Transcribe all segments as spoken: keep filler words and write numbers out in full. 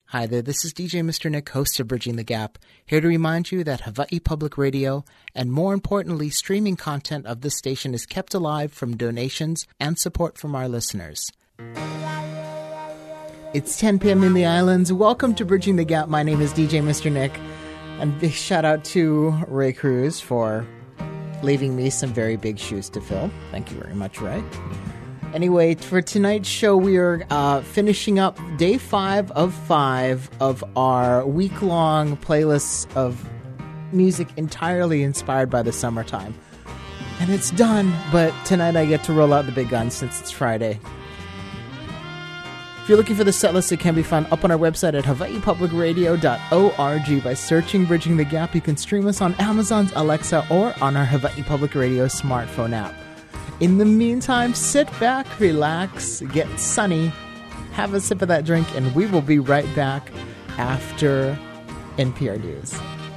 Hi there, this is D J Mister Nick, host of Bridging the Gap, here to remind you that Hawaii Public Radio, and more importantly, streaming content of this station is kept alive from donations and support from our listeners. It's ten p.m. in the islands. Welcome to Bridging the Gap. My name is D J Mister Nick, and big shout out to Ray Cruz for leaving me some very big shoes to fill. Thank you very much, Ray. Anyway, for tonight's show, we are uh, finishing up day five of five of our week-long playlists of music entirely inspired by the summertime. And it's done, but tonight I get to roll out the big guns since it's Friday. If you're looking for the set list, it can be found up on our website at hawaii public radio dot org. By searching Bridging the Gap, you can stream us on Amazon's Alexa or on our Hawaii Public Radio smartphone app. In the meantime, sit back, relax, get sunny, have a sip of that drink, and we will be right back after N P R News.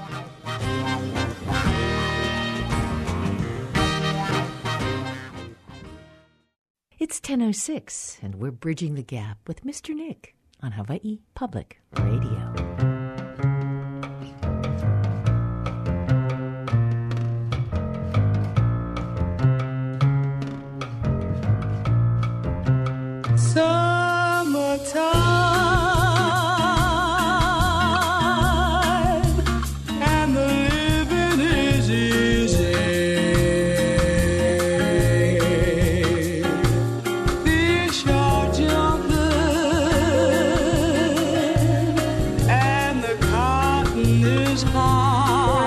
It's ten oh six, and we're Bridging the Gap with Mister Nick on Hawaii Public Radio. Summertime, and the living is easy. Fish are jumping, and the cotton is high.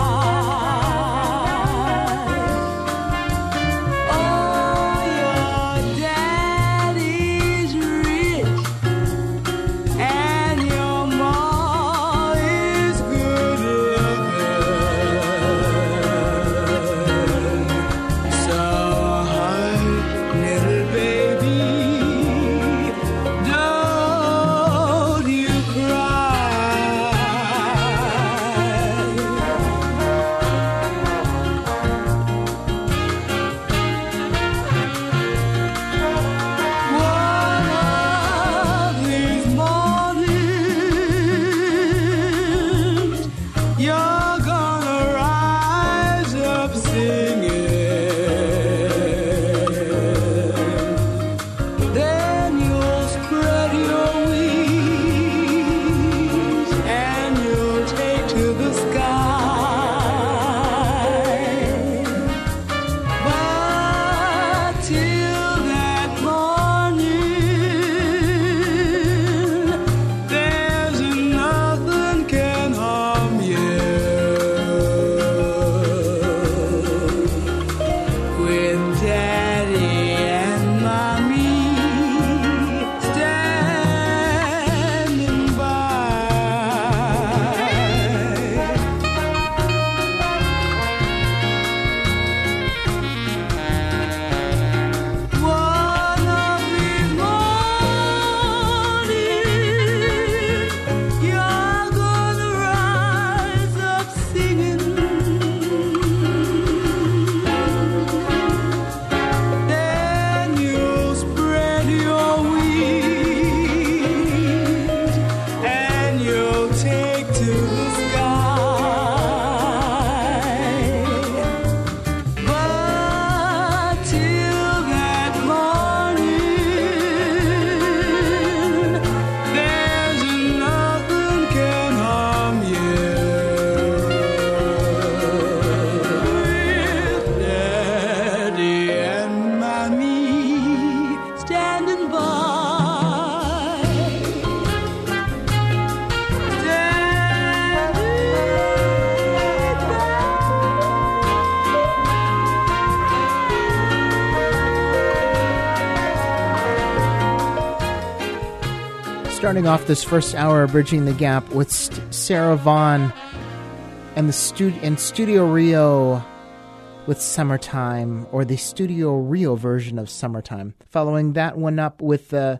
Starting off this first hour of Bridging the Gap with St- Sarah Vaughan and the stu- and Studio Rio with Summertime, or the Studio Rio version of Summertime. Following that one up with the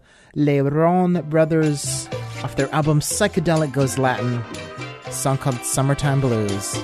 Leron Brothers off their album Psychedelic Goes Latin, a song called Summertime Blues.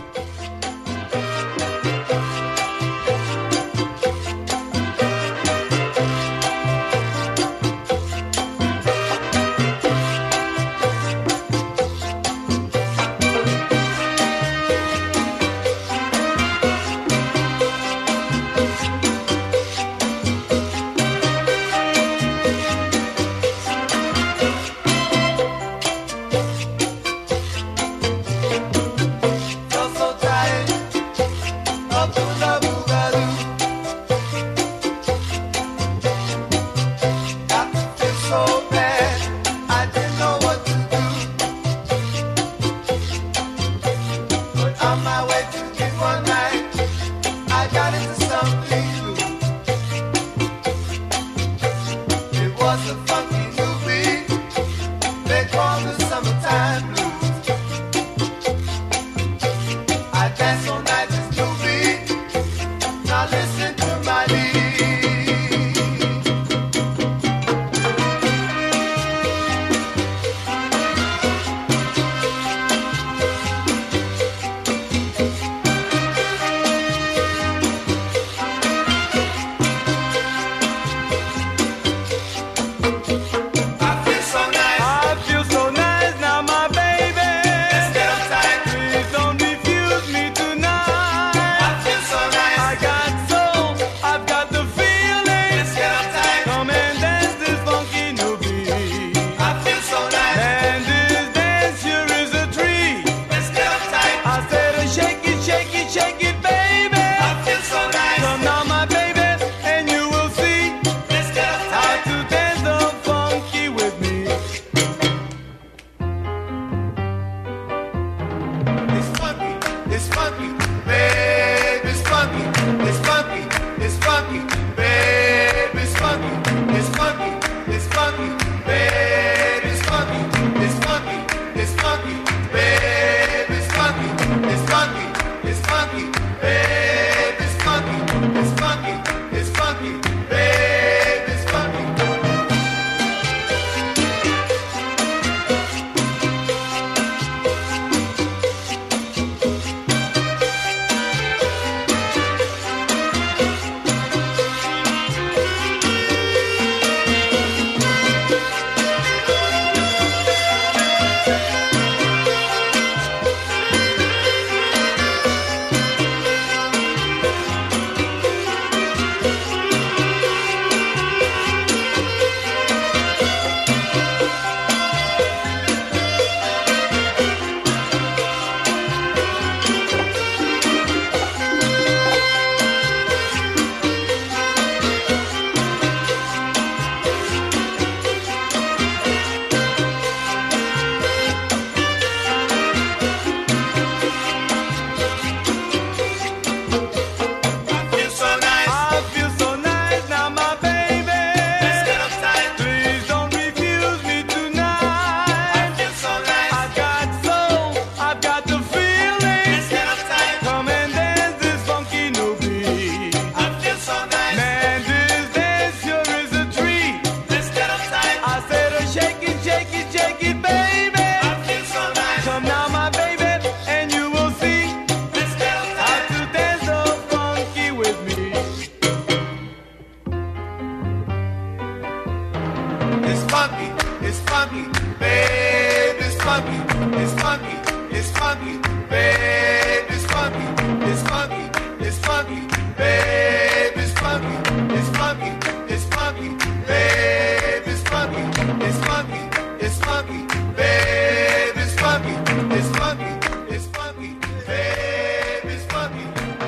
funky, it's funky, it's funky, babe, it's funky, it's funky, it's funky, babe, it's funky, it's funky, it's funky, babe, it's funky, it's funky, it's funky, babe, it's funky, it's funky, it's funky, babe, it's funky.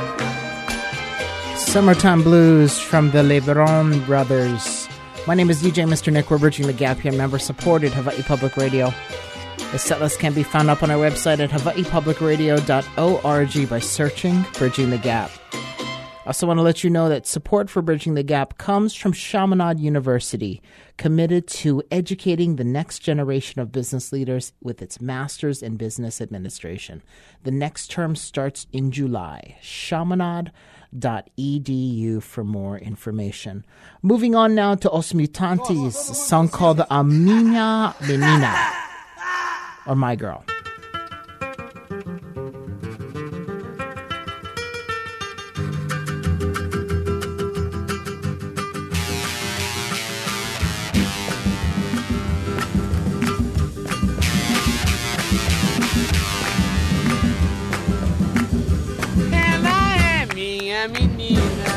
Summertime Blues from the LeBron Brothers. My name is D J Mister Nick. We're bridging the gap here, member-supported Hawaii Public Radio. The setlist can be found up on our website at hawaii public radio dot org by searching Bridging the Gap. I also want to let you know that support for Bridging the Gap comes from Chaminade University, committed to educating the next generation of business leaders with its Masters in Business Administration. The next term starts in July. Chaminade dot e d u for more information. Moving on now to Os Mutantes, a song called A Minha Menina, or My Girl. Menina,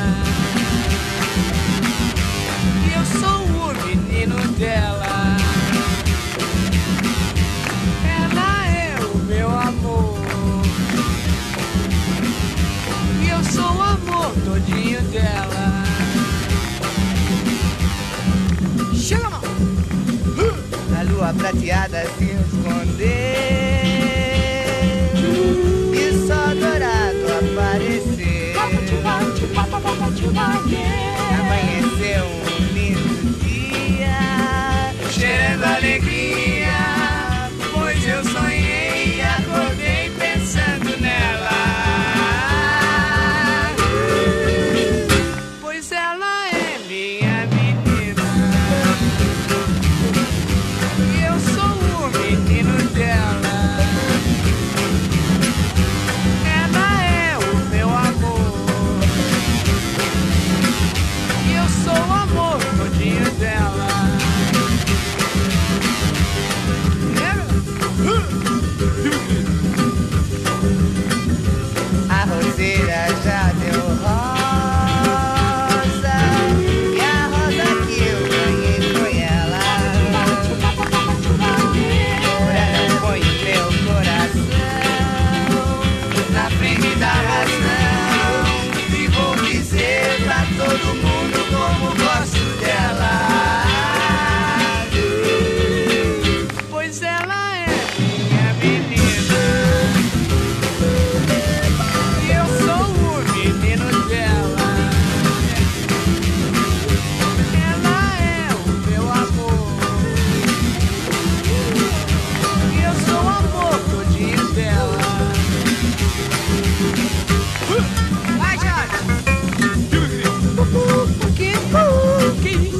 e eu sou o menino dela. Ela é o meu amor, e eu sou o amor todinho dela. Chega, mão! A lua prateada se escondeu e o sol dourado apareceu. Amanheceu um lindo dia, Cheirando alegria, pois eu sonhei e acordei pensando nela. Pois ela é minha menina, e eu sou o menino dela. Ela é o meu amor, e eu sou o amor todinho dela. a roseira já deu rosa, e a rosa que eu ganhei foi ela. Agora eu ponho meu coração Na frente da razão, e vou dizer pra todo mundo como gosto dela. Pois ela é minha menina, e eu sou o menino dela. Ela é o meu amor, e eu sou o amor todinho dela. Vai, Jorge! Que, que isso?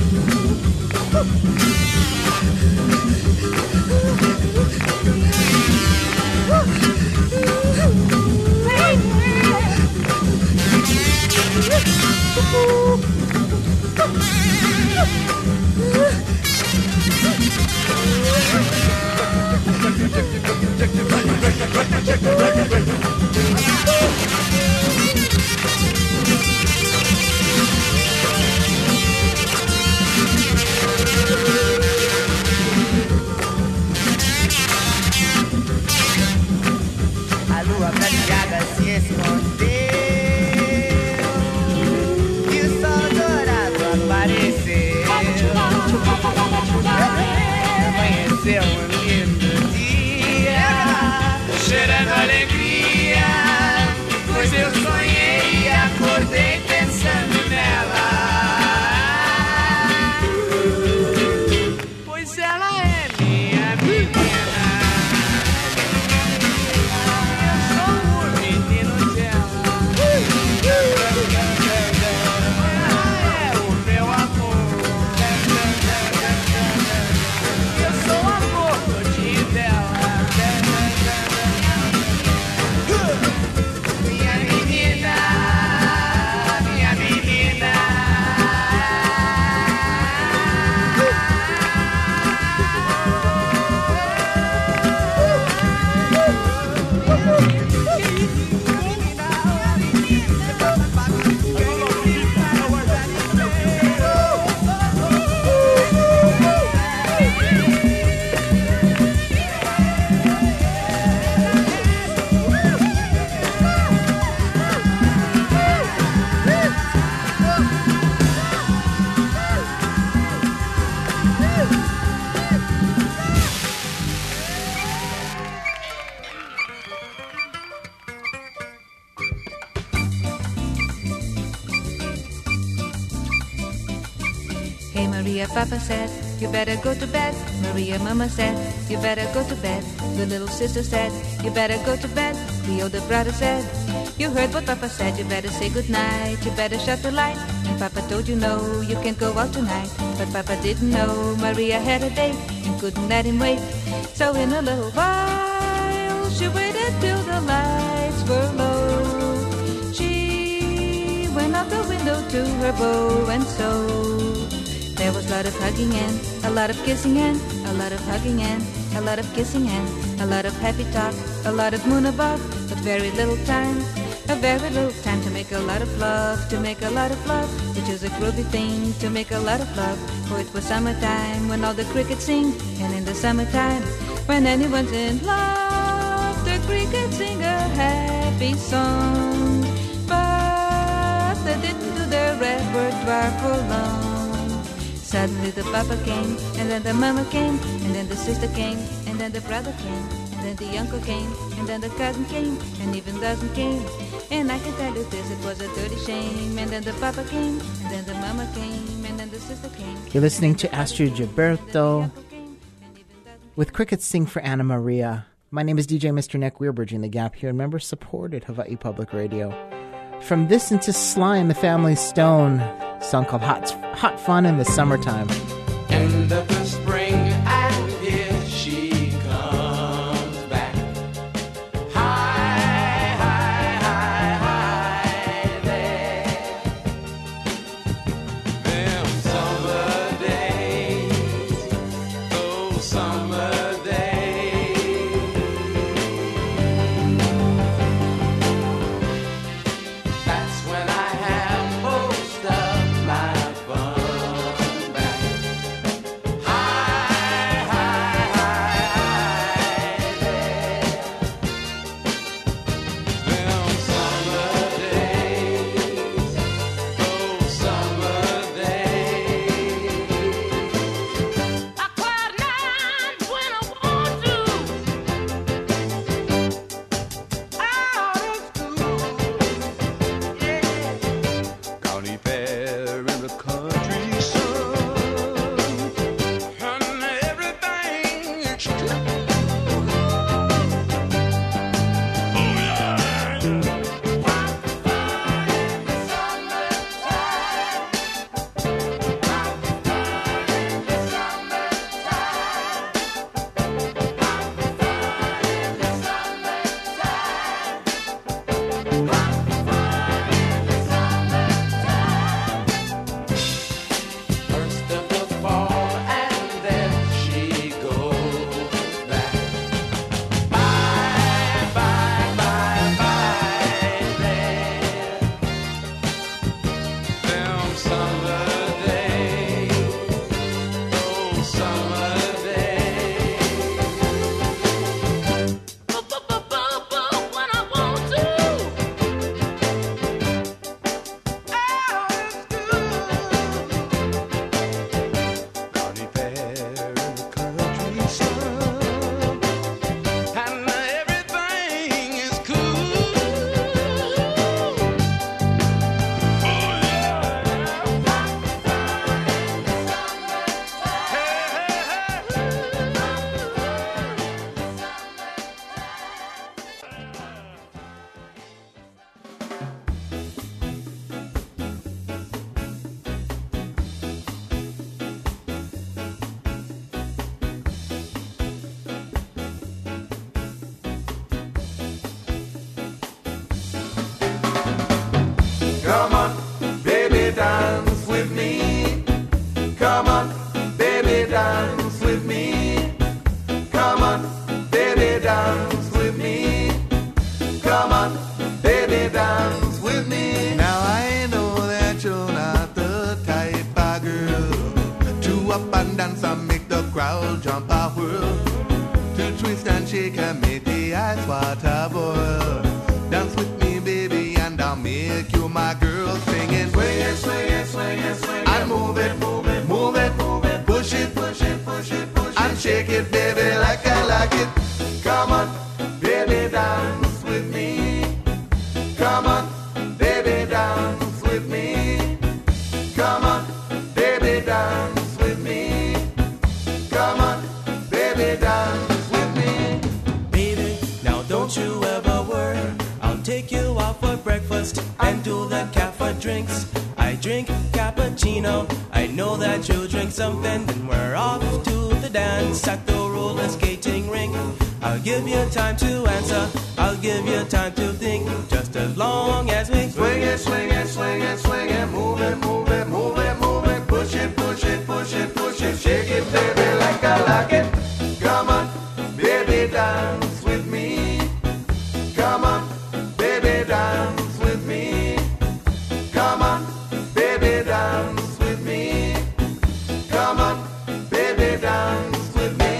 a lua prateada se escondeu e o sol dourado apareceu. Amanheceu um lindo dia, Cheirando alegria, pois eu sonhei e acordei pensando nela. Pois ela é minha menina, eu sou o menino dela. Maria, Papa said, you better go to bed. Maria, Mama said, you better go to bed. The little sister said, you better go to bed. The older brother said, you heard what Papa said, you better say goodnight. You better shut the light. And Papa told you no, you can't go out tonight. But Papa didn't know Maria had a date and couldn't let him wait. So in a little while, she waited till the lights were low. She went out the window to her bow, and so there was a lot of hugging and a lot of kissing and a lot of hugging and a lot of kissing and a lot of happy talk, a lot of moon above, but very little time, a very little time to make a lot of love, to make a lot of love, which is a groovy thing, to make a lot of love. For it was summertime when all the crickets sing, and in the summertime when anyone's in love, the crickets sing a happy song. But they didn't do their repertoire for long. Suddenly the papa came, and then the mama came, and then the sister came, and then the brother came, and then the uncle came, and then the cousin came, and even cousin came. And I can tell you this, it was a dirty shame. And then the papa came, and then the mama came, and then the sister came. You're listening to Astrid Gilberto with Crickets Sing for Anna Maria. My name is D J Mister Nick. We're bridging the gap here, member-supported Hawaii Public Radio. From this into Sly and the Family Stone, a song called Hot, Hot Fun in the Summertime. End of the spring, and here she comes back. High, high, high, high there. Them summer days, those summer days. That's when I have most of my fun back. High, high, high, high there. Them summer days, those summer days. I cry nights when I want to. Out of school, yeah. County fair in the country sun, and everything is true. Oh yeah. Rock fun in the summertime. Rock fun in the summertime. Rock fun in the summertime. Rock fun in the summertime. First of the fall, and then she goes back. Bye, bye, bye, bye there. Them summer days, those summer days. When I want to. Out of school. County fair in the country sun, and everything is cool. Oh yeah. Rock fun in the summertime. Hey, hey, hey. Come on, baby, dance with me. Come on, baby, dance with me. Come on, baby, dance with me. Come on, baby, dance with me. Now I know that you're not the type of girl to up and dance and make the crowd jump a whirl, to twist and shake and make the ice water boil. Dance with me, baby, and I'll make you my girl, singing. Swing it, swing it, swing it, swing it. And move it, move it, move it, move it. Push it, push it, push it, push it. And shake it, baby, like I like it. Come on, baby, dance with me. Come on, baby, dance with me. Come on, baby, dance with me. don't you ever worry. I'll take you out for breakfast and do the cafe drinks. I drink cappuccino, I know that you drink something. Then we're off to the dance at the roller skating rink. I'll give you time to answer, I'll give you time to think. Just as long as we swing it, swing it, swing it, swing it, move it, move it, move it, move it, push it, push it, push it, push it, shake it, baby, like I like it. Come on, baby, dance with me. Come on, baby, dance with me. Come on, baby, dance with me. Come on, baby, dance with me.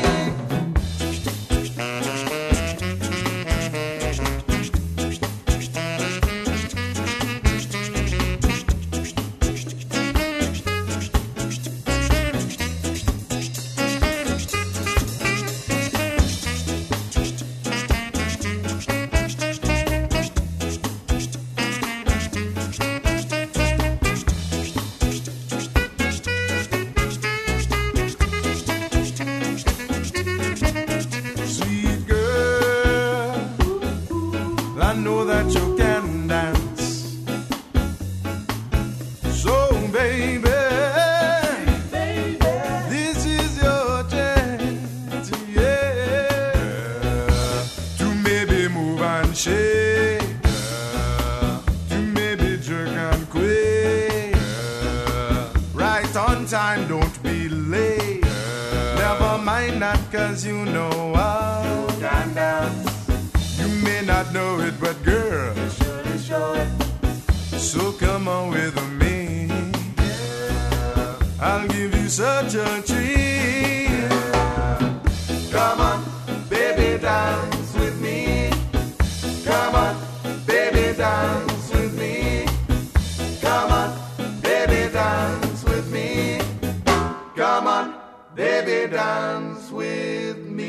Cause you know I can dance. You may not know it, but girl, you surely show it. So come on with me. Yeah. I'll give you such a treat. Yeah. Come on, baby, dance with me. Come on, baby, dance with me. Come on, baby, dance with me. Come on, baby, dance with me.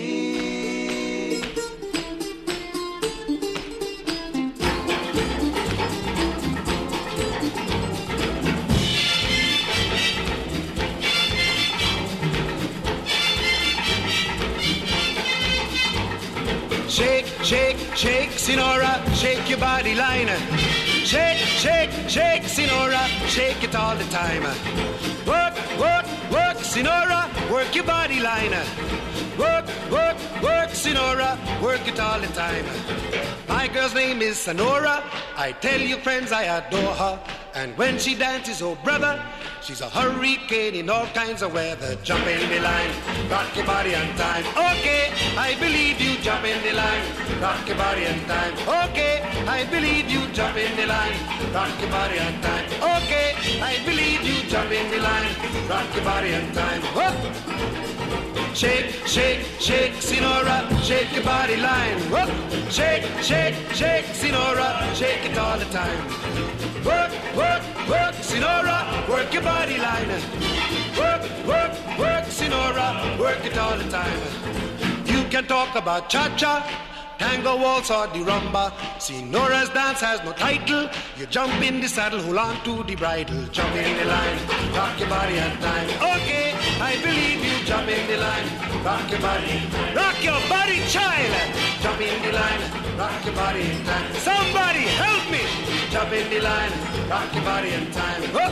Shake, shake, shake, Sinora, shake your body line. Shake, shake, shake, Sinora, shake it all the time. Work, work, work, Sinora, work your body line. Work, work, work, Sinora, work it all the time. My girl's name is Sonora. I tell you, friends, I adore her. And when she dances, oh brother, she's a hurricane in all kinds of weather. Jump in the line, rock your body on time. Okay, I believe you, jump in the line, rock your body on time. Okay, I believe you, jump in the line, rock your body on time. Okay, I believe you, jump in the line, rock your body on time. Whoop. Shake, shake, shake, Sinora, shake your body line. Whoop. Shake, shake, shake, Sinora, shake it all the time. Work, work, work, Sinora, work your body line. Work, work, work, Sinora, work it all the time. You can talk about cha-cha, tango, waltz or the rumba. Sinora's dance has no title. You jump in the saddle, hold on to the bridle. Jump in the line, rock your body on time. Okay, I believe you, jump in the line, rock your body. Rock your body, child. Jump in the line, rock your body in time. Somebody help me. Jump in the line, rock your body in time. Whoop.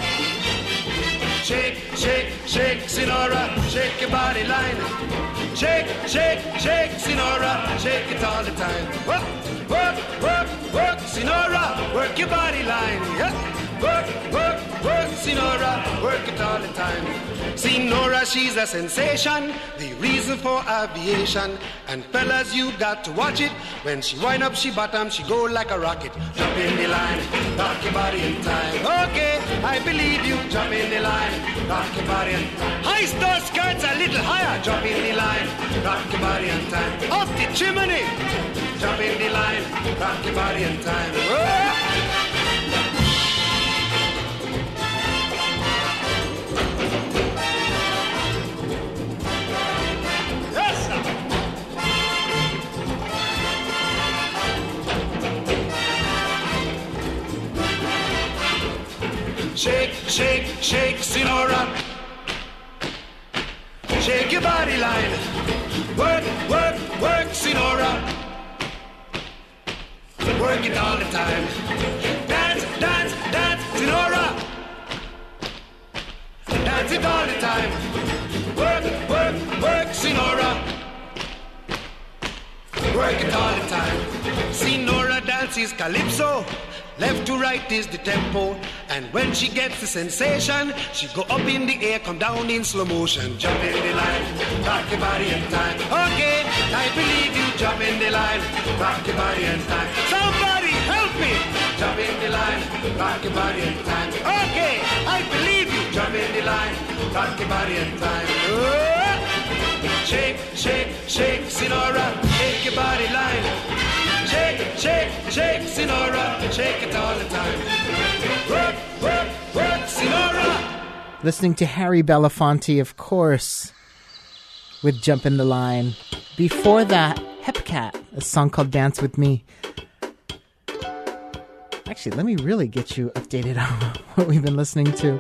Shake, shake, shake, Sinora, shake your body line. Shake, shake, shake, Sinora, shake it all the time. Work, work, work, work, Sinora, work your body line. Yeah. Work, work, work, Sinora, work it all the time. Sinora, she's a sensation, the reason for aviation. And fellas, you got to watch it. When she wind up, she bottom, she go like a rocket. Jump in the line, rock your body in time. Okay, I believe you, jump in the line, rock your body in time. Hoist those skirts a little higher, jump in the line, rock your body in time. Off the chimney, jump in the line, rock your body in time. Oh! Shake, shake, shake, Sinora. Shake your body line. Work, work, work, Sinora. work it all the time. Dance, dance, dance, Sinora. Dance it all the time. Work, work, work, Sinora. Work it all the time. Sinora dances calypso. Left to right is the tempo. And when she gets the sensation, she go up in the air, come down in slow motion. Jump in the line, rock your body in time. Okay, I believe you. Jump in the line, rock your body in time. Somebody help me. Jump in the line, rock your body in time. Okay, I believe you. Jump in the line, rock your body in time. Oh! Shake, shake, shake, Sinora, shake your body line. Shake, shake, shake, Sinora, shake it all the time. Work, work, work, Sinora. Listening to Harry Belafonte, of course, with Jump in the Line. Before that, Hepcat, a song called Dance With Me. Actually, let me really get you updated on what we've been listening to.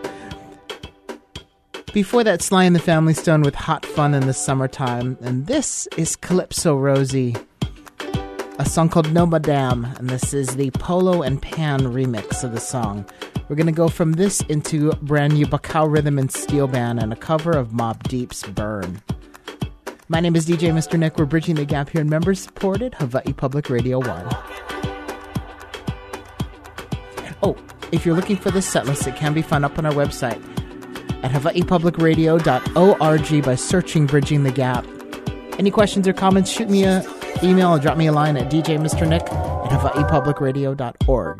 Before that, Sly and the Family Stone with Hot Fun in the Summertime. And this is Calypso Rosie, a song called No Madame. And this is the Polo and Pan remix of the song. We're going to go from this into brand new Bacau Rhythm and Steel Band and a cover of Mobb Deep's Burn. My name is D J Mister Nick. We're bridging the gap here in member-supported Hawaii Public Radio one. Oh, if you're looking for this set list, it can be found up on our website at hawaii public radio dot org by searching Bridging the Gap. Any questions or comments, shoot me an email or drop me a line at d j mister nick at hawaii public radio dot org.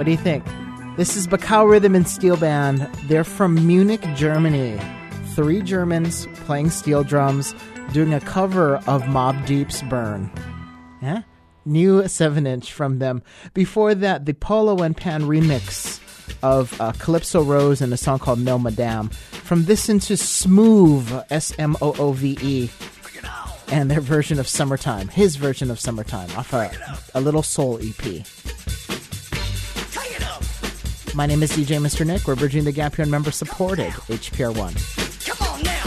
What do you think? This is Bakau Rhythm and Steel Band. They're from Munich, Germany. Three Germans playing steel drums, doing a cover of Mobb Deep's Burn. Yeah? New seven inch from them. Before that, the Polo and Pan remix of uh, Calypso Rose and a song called No Madame. From this into Smooth, S M O O V E, and their version of Summertime, his version of Summertime, off a, a Little Soul E P. My name is D J Mister Nick. We're bridging the gap here on member-supported H P R one. Come on now.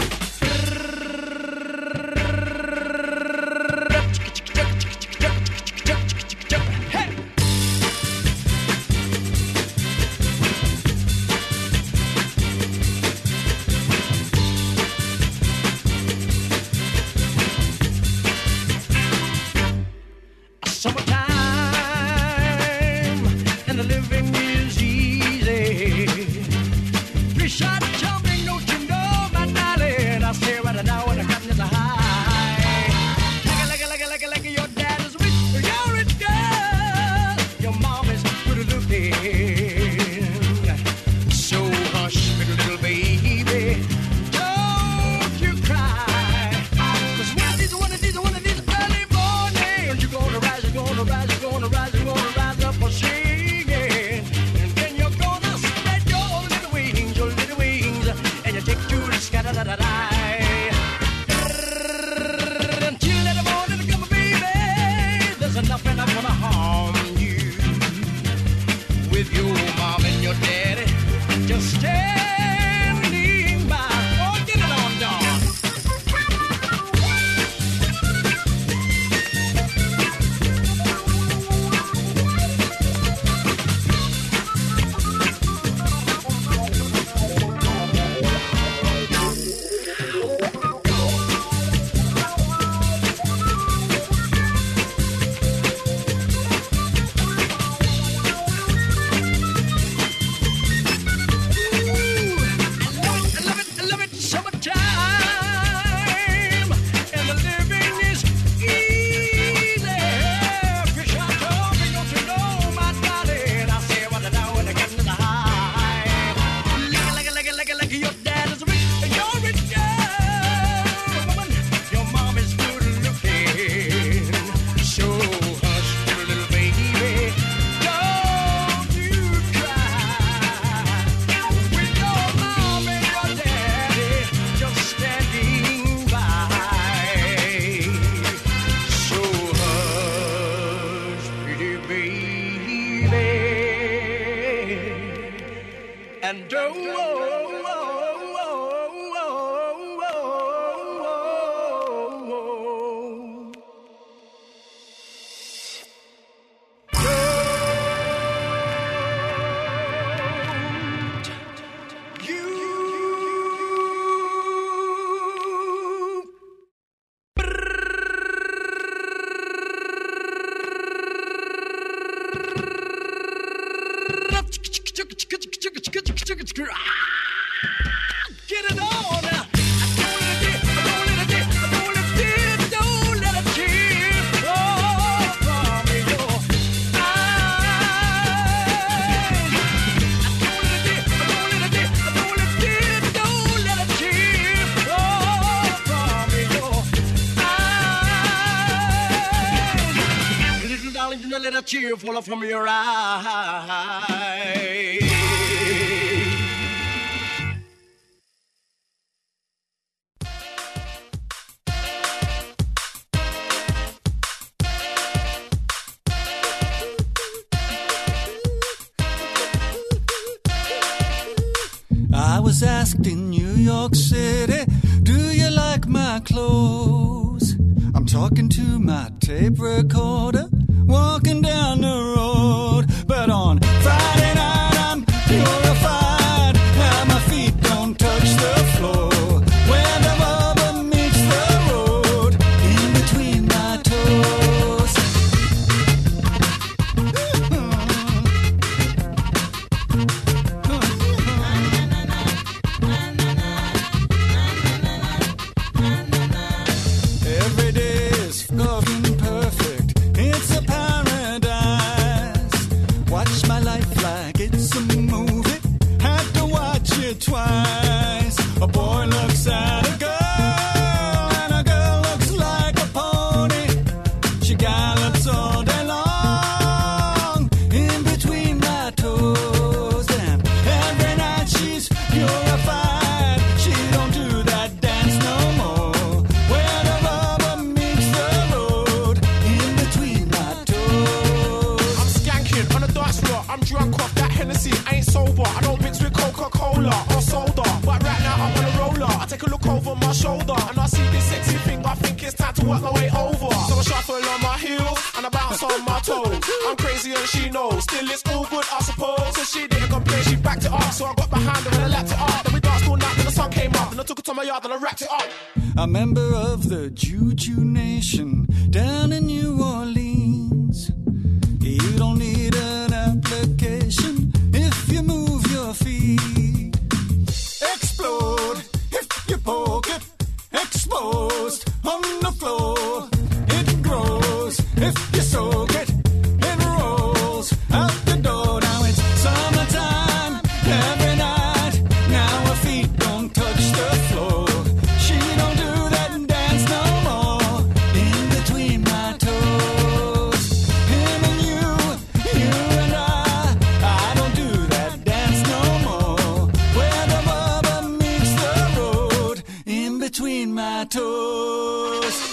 Cheer full from your eyes. I was asked in New York City, do you like my clothes? I'm talking to my tape recorder, walking down the road. But on Friday night I'm purified. Now my feet don't touch the floor. When the rubber meets the road, in between my toes. Every day is fucking perfect. It's a paradise. Watch my life fly see, I ain't sober. I don't mix with Coca-Cola or soda. But right now I'm on a roller. I take a look over my shoulder and I see this sexy thing. I think it's time to work my way over. So I shuffle on my heels and I bounce on my toes. I'm crazy and she knows. Still it's all good, I suppose. Cause she didn't complain, she backed it up. So I got behind her and I lapped it up. Then we danced all night till the sun came up. Then I took it to my yard and I wrapped it up. A member of the Juju Nation down in New Orleans. You don't need an application if you move your feet. Explode if you poke it. Exposed on the floor. It grows if you soak it. It rolls out the door. Now it's summertime every night. Now her feet don't touch the floor. She don't do that dance no more. In between my toes. Him and you, you and I. I don't do that dance no more. Where the rubber meets the road. In between my toes.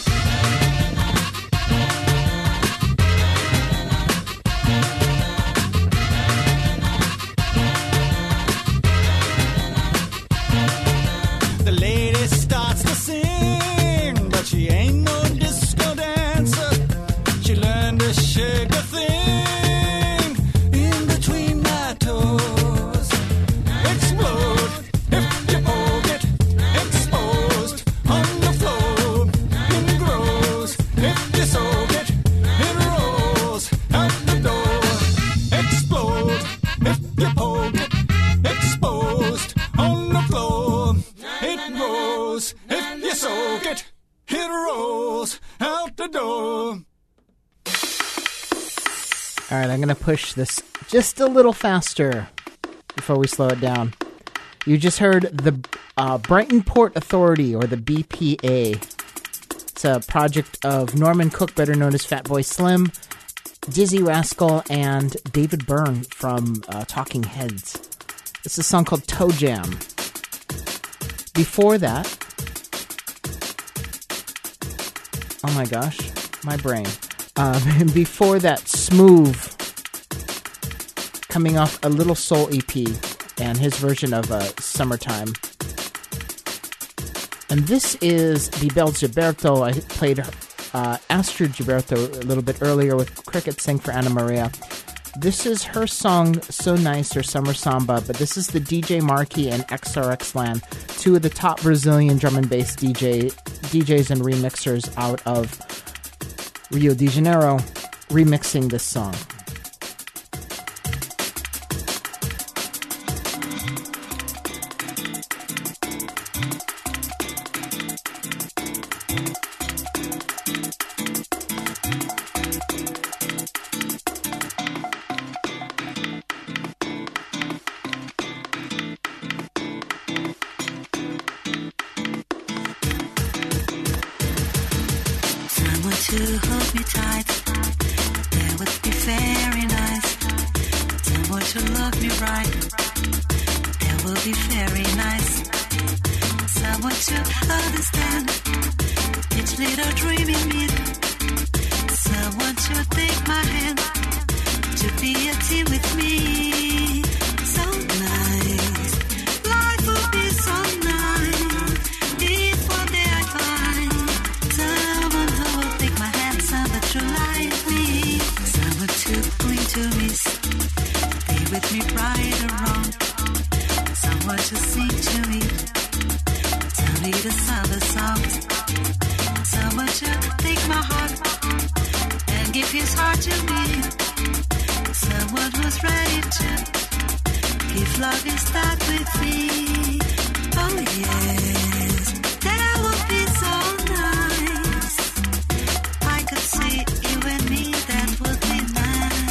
The lady starts to sing, but she ain't no disco dancer. She learned to shake a thing in between my toes. Explode if you poke it. Exposed on the floor. It grows if you soak it. It rolls out the door. Explode if you poke it. Exposed on the floor. It grows if you soak it. It rolls out the door. All right, I'm going to push this just a little faster before we slow it down. You just heard the uh, Brighton Port Authority, or the B P A. It's a project of Norman Cook, better known as Fatboy Slim, Dizzy Rascal, and David Byrne from uh, Talking Heads. It's a song called Toe Jam. Before that, oh my gosh, my brain. Um, before that, Smooth, coming off a Little Soul E P, and his version of uh, Summertime. And this is the Bel Gilberto. I played uh, Astrid Gilberto a little bit earlier with Cricket Sing for Anna Maria. This is her song, So Nice, or Summer Samba, but this is the D J Marquee and X R X Land, two of the top Brazilian drum and bass D J, D Js and remixers out of Rio de Janeiro, remixing this song. To hold me tight, that would be very nice. Someone to love me right, that will be very nice. Someone to understand each little dream in me. Someone to take my hand, to be a team with me. So nice, life will be so nice. If one day I find someone who will take my hand, someone to lie with me, someone to cling to me, stay with me right or wrong, someone to sing to me, tell me the summer songs, someone to take my heart and give his heart to me, someone who's ready to give love and start with me. Oh yes, that will be so nice. I could see you and me, that would be nice.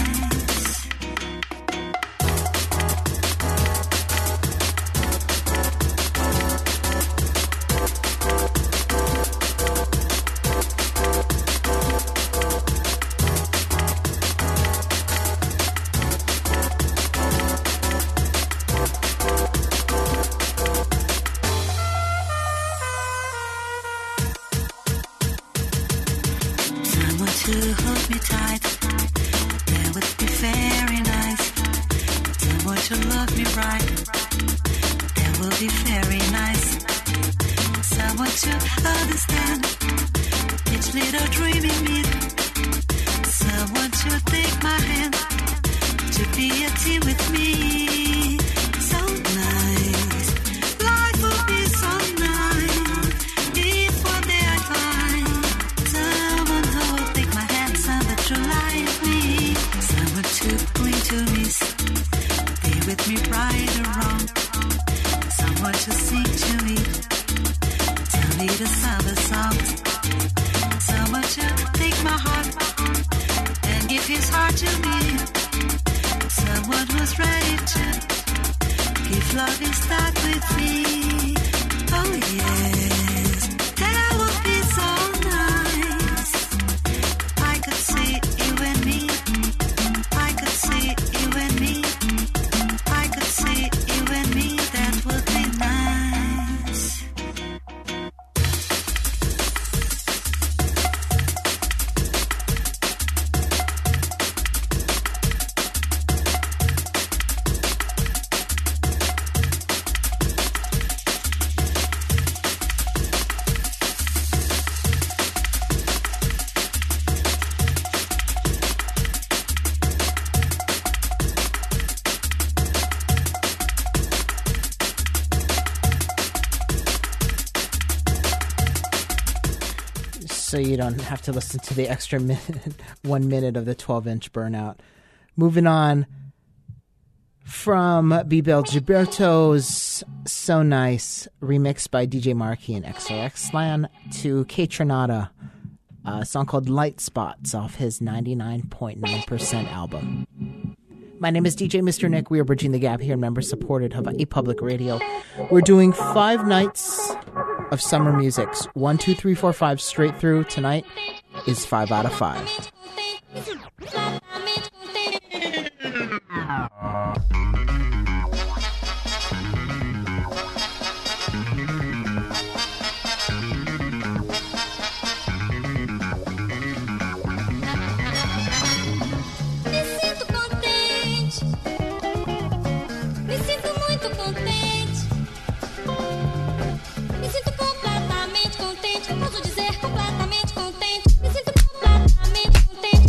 To hold me tight, that would be very nice. Someone to to love me right. That will be very nice. Someone to understand each little dream in me. Someone to take my hand, to be a team with me. So nice, life will be so nice if one day I find someone who will take my hand, someone to like me, someone to cling to me, be with me right or wrong, someone to sing to me, tell me the summer songs, someone to take my heart and give his heart to me. Someone who's ready to give love and start with me. Oh yes, that would be so nice. I could see you and me. I could see you and me. I could see you and me. That would be nice. So you don't have to listen to the extra minute, one minute of the twelve-inch Burnout. Moving on from Bebel Gilberto's So Nice, remixed by D J Markey and X R X Lan, to K Tronada, a song called Light Spots off his ninety-nine point nine percent album. My name is D J Mister Nick. We are bridging the gap here, member-supported Hawaii Public Radio. We're doing five nights of summer musics. One, two, three, four, five, straight through. Tonight is five out of five. Completamente contente, posso dizer completamente contente. Me sinto completamente contente.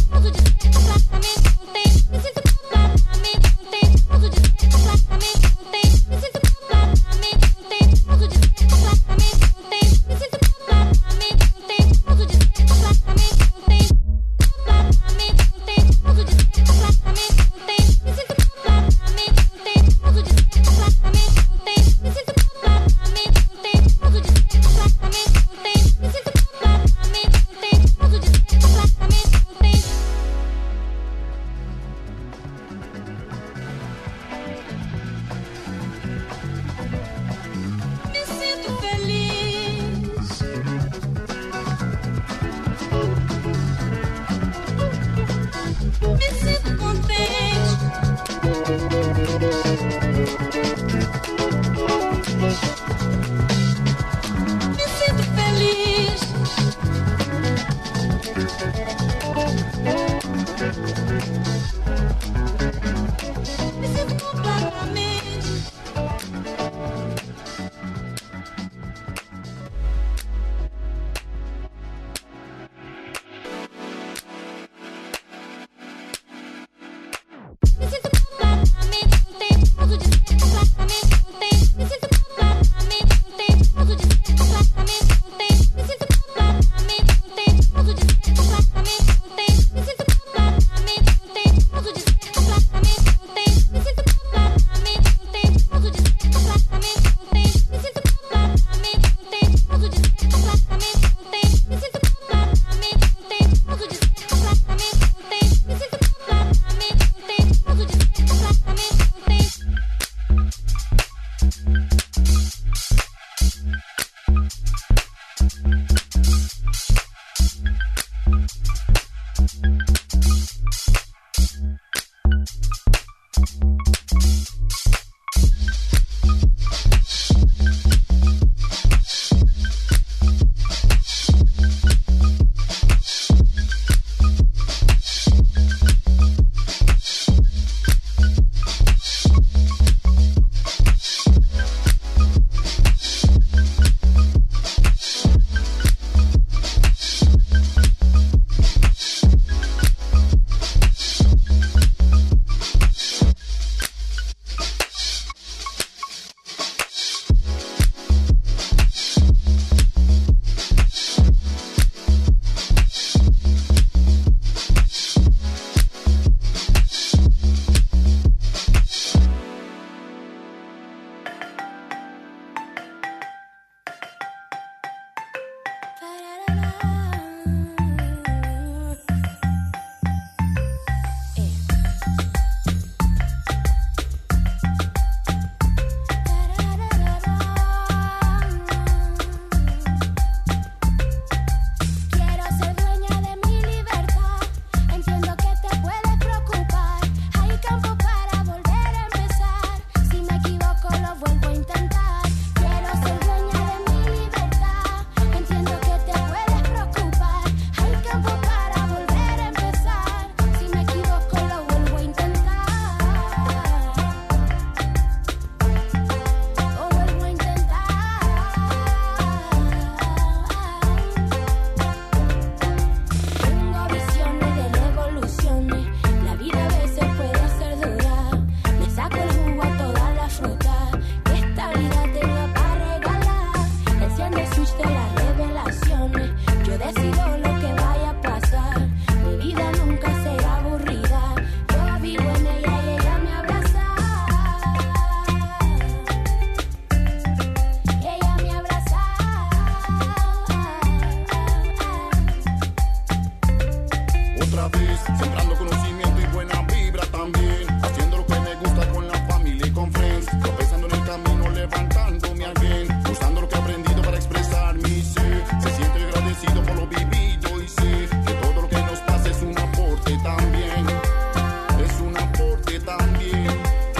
otra vez, sembrando conocimiento y buena vibra también, haciendo lo que me gusta con la familia y con friends, tropezando en el camino, levantándome again, usando lo que he aprendido para expresar mi ser, se siente agradecido por lo vivido y sé que todo lo que nos pasa es un aporte también, es un aporte también.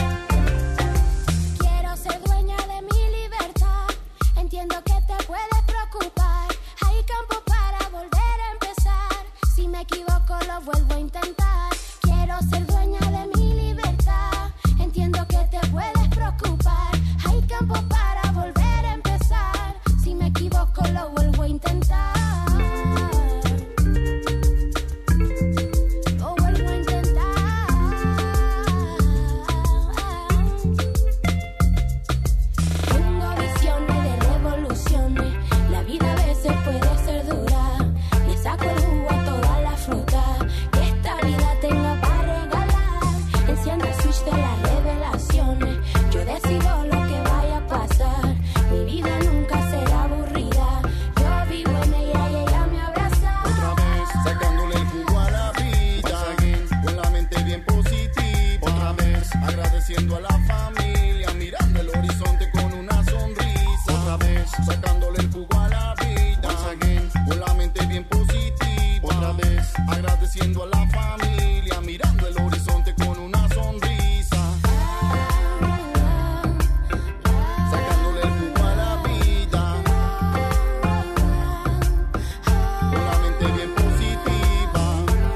Quiero ser dueña de mi libertad, entiendo que te puedes preocupar, hay campo para volver a empezar, si me equivoco lo vuelvo a intentar. Quiero ser dueña de mi libertad, entiendo que te puedes preocupar, hay campo para volver a empezar, si me equivoco lo vuelvo a intentar. Lo vuelvo a intentar. Tengo visiones de revoluciones, la vida a veces puede ser dura, le saco el jugo a toda la fruta que esta vida tenga para regalar, enciendo el switch de las revelaciones, yo decido lo que vaya a pasar, mi vida nunca será aburrida, yo vivo en ella y ella me abraza. Otra vez, sacándole el jugo a la vida, con la mente bien positiva. Otra vez, agradeciendo a la familia, mirando el horizonte con una sonrisa. Otra vez, sacándole el jugo a la vida, con la mente bien positiva. Otra vez, agradeciendo a la familia, mirando el horizonte con una sonrisa. Sacándole el jugo a la vida, con la mente bien positiva.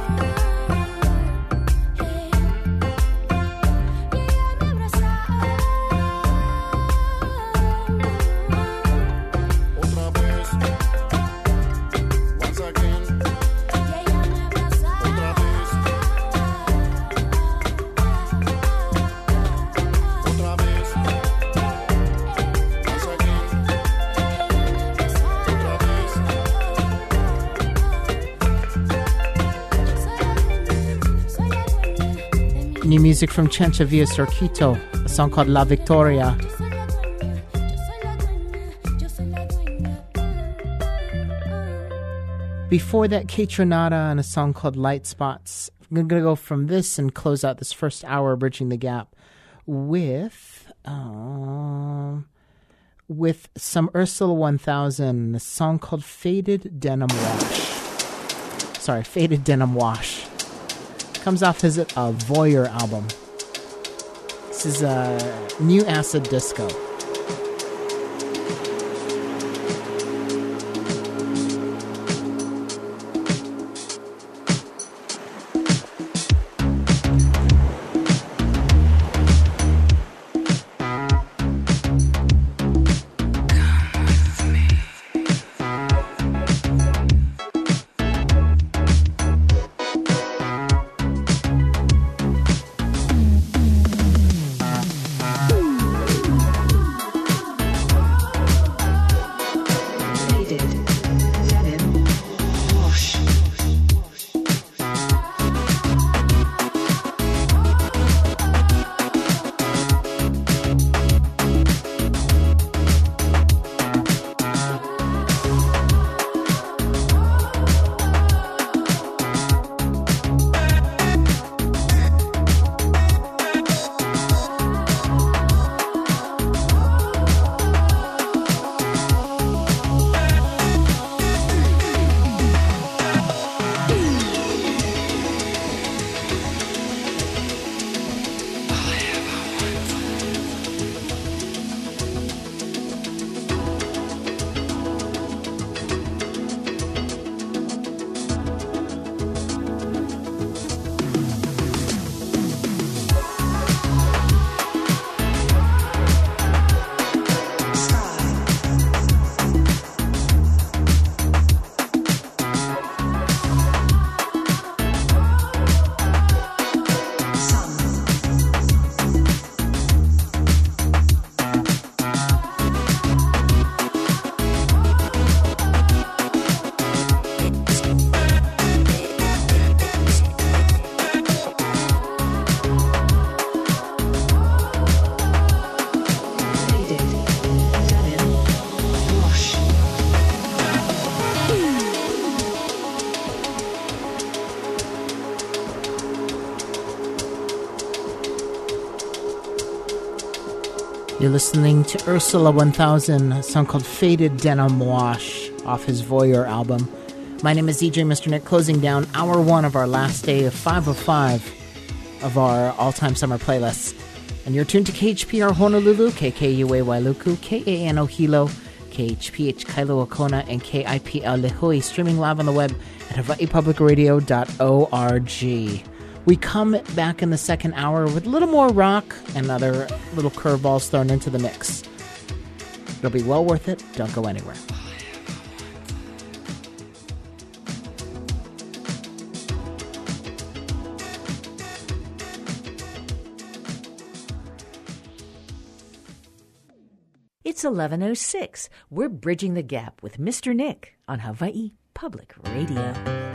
Otra vez, once again. Otra vez, otra vez, once again. Otra vez. New music from Chencha Via Sorquito, a song called La Victoria. Before that, Kaytranada and a song called Light Spots. I'm going to go from this and close out this first hour, Bridging the Gap, with um, with some Ursula one thousand, a song called Faded Denim Wash. Sorry, Faded Denim Wash. Comes off his uh, Voyeur album. This is uh, New Acid Disco. Ooh. You're listening to Ursula one thousand, a song called Faded Denim Wash off his Voyeur album. My name is D J Mister Nick, closing down hour one of our last day of five oh five of our all-time summer playlists. And you're tuned to K H P R Honolulu, K K U A Wailuku, K A N O Hilo, K H P H Kailua Kona, and K I P L Lihue, streaming live on the web at hawaii public radio dot org. We come back in the second hour with a little more rock and other little curveballs thrown into the mix. It'll be well worth it. Don't go anywhere. It's eleven oh six. We're bridging the gap with Mister Nick on Hawaii Public Radio.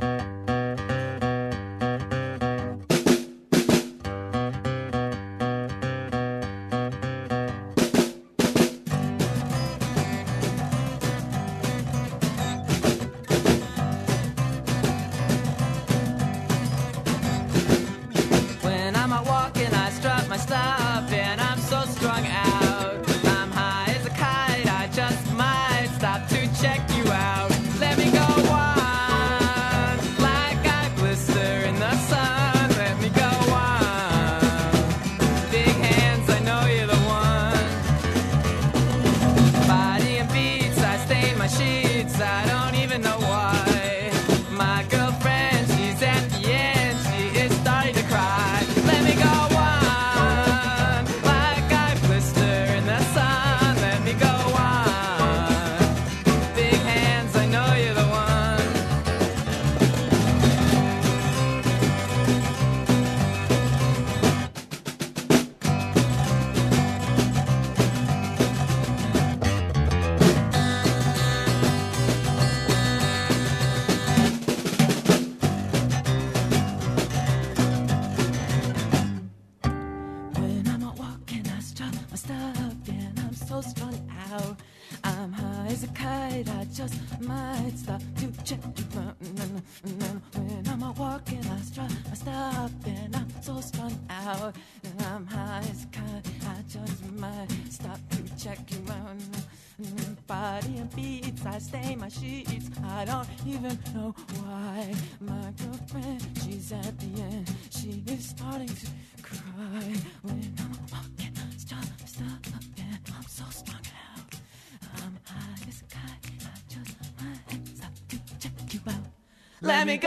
Let me go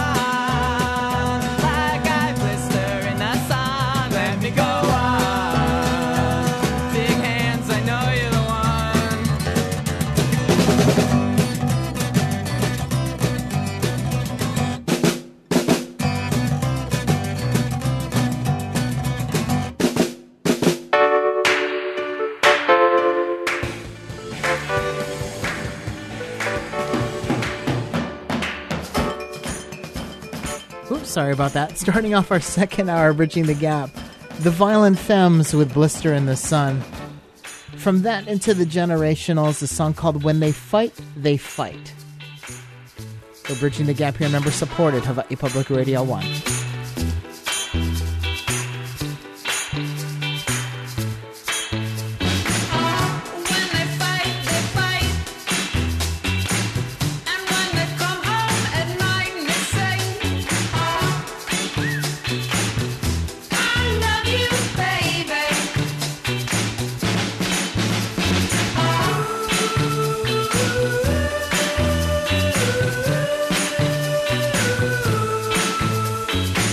on, like I blister in the sun. Let me go on, big hands, I know you're the Sorry about that. Starting off our second hour, Bridging the Gap, The Violent Femmes with Blister in the Sun. From that into the Generationals, a song called When They Fight, They Fight. We're Bridging the Gap here, member supported, Hawaii Public Radio one. one.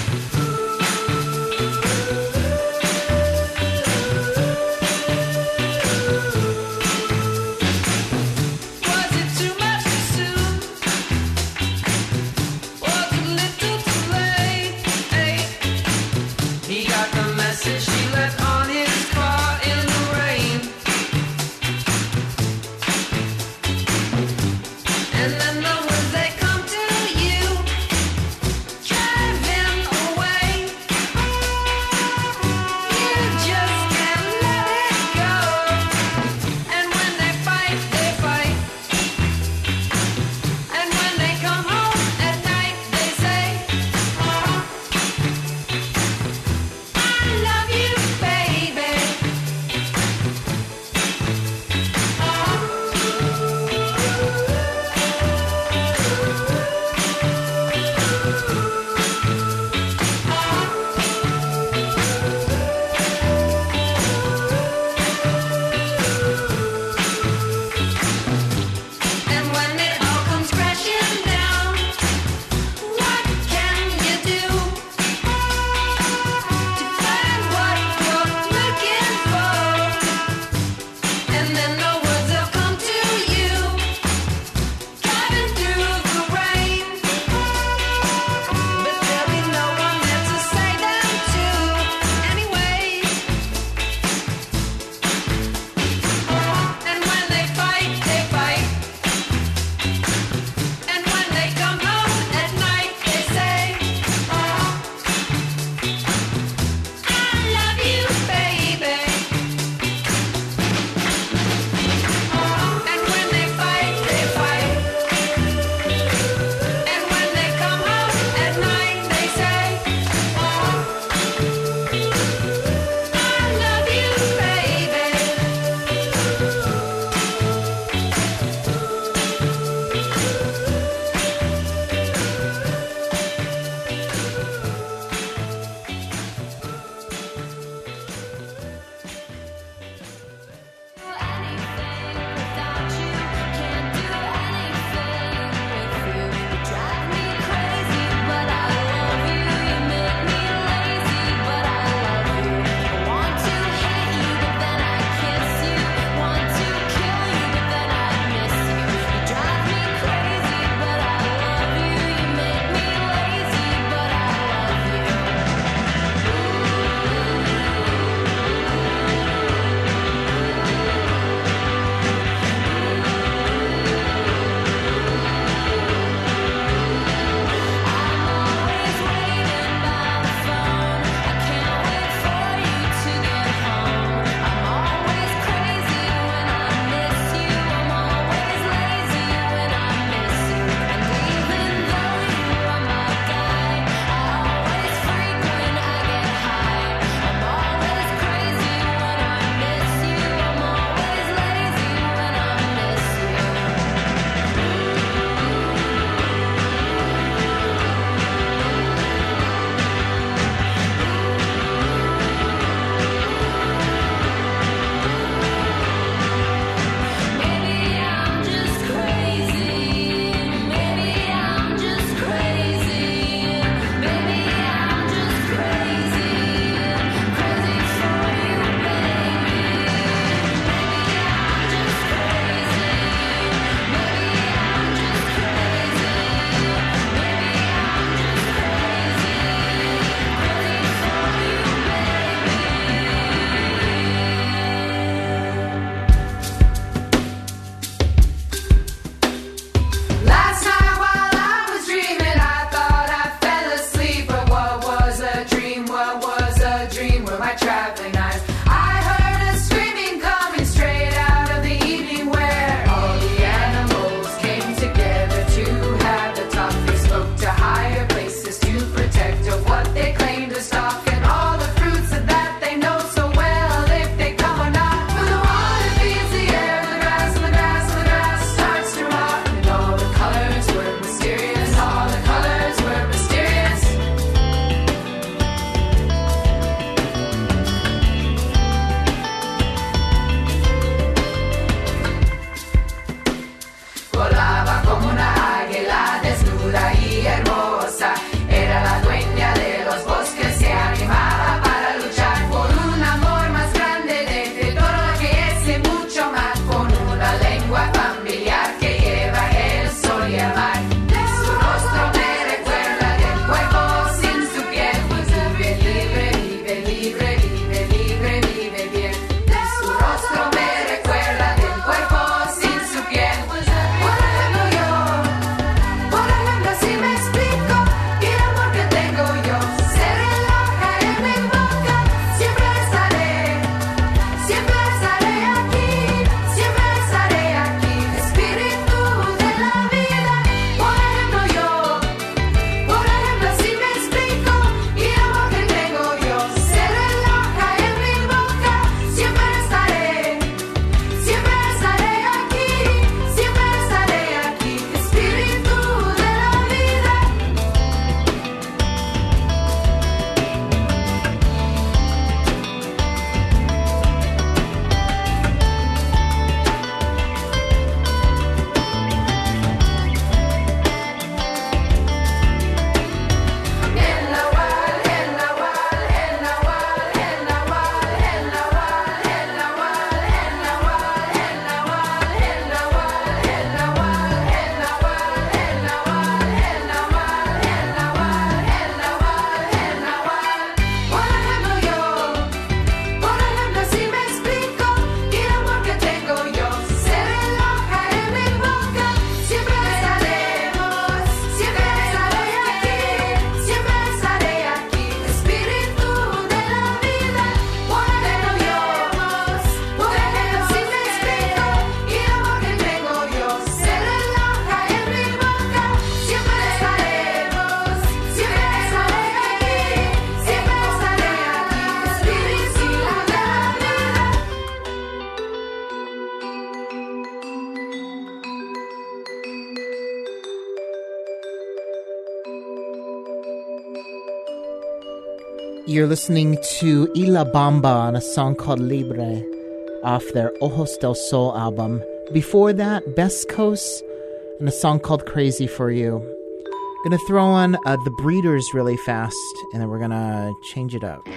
You're listening to Ila Bamba on a song called Libre off their Ojos del Sol album. Before that, Best Coast and a song called Crazy for You. Gonna throw on uh, The Breeders really fast, and then we're gonna change it up.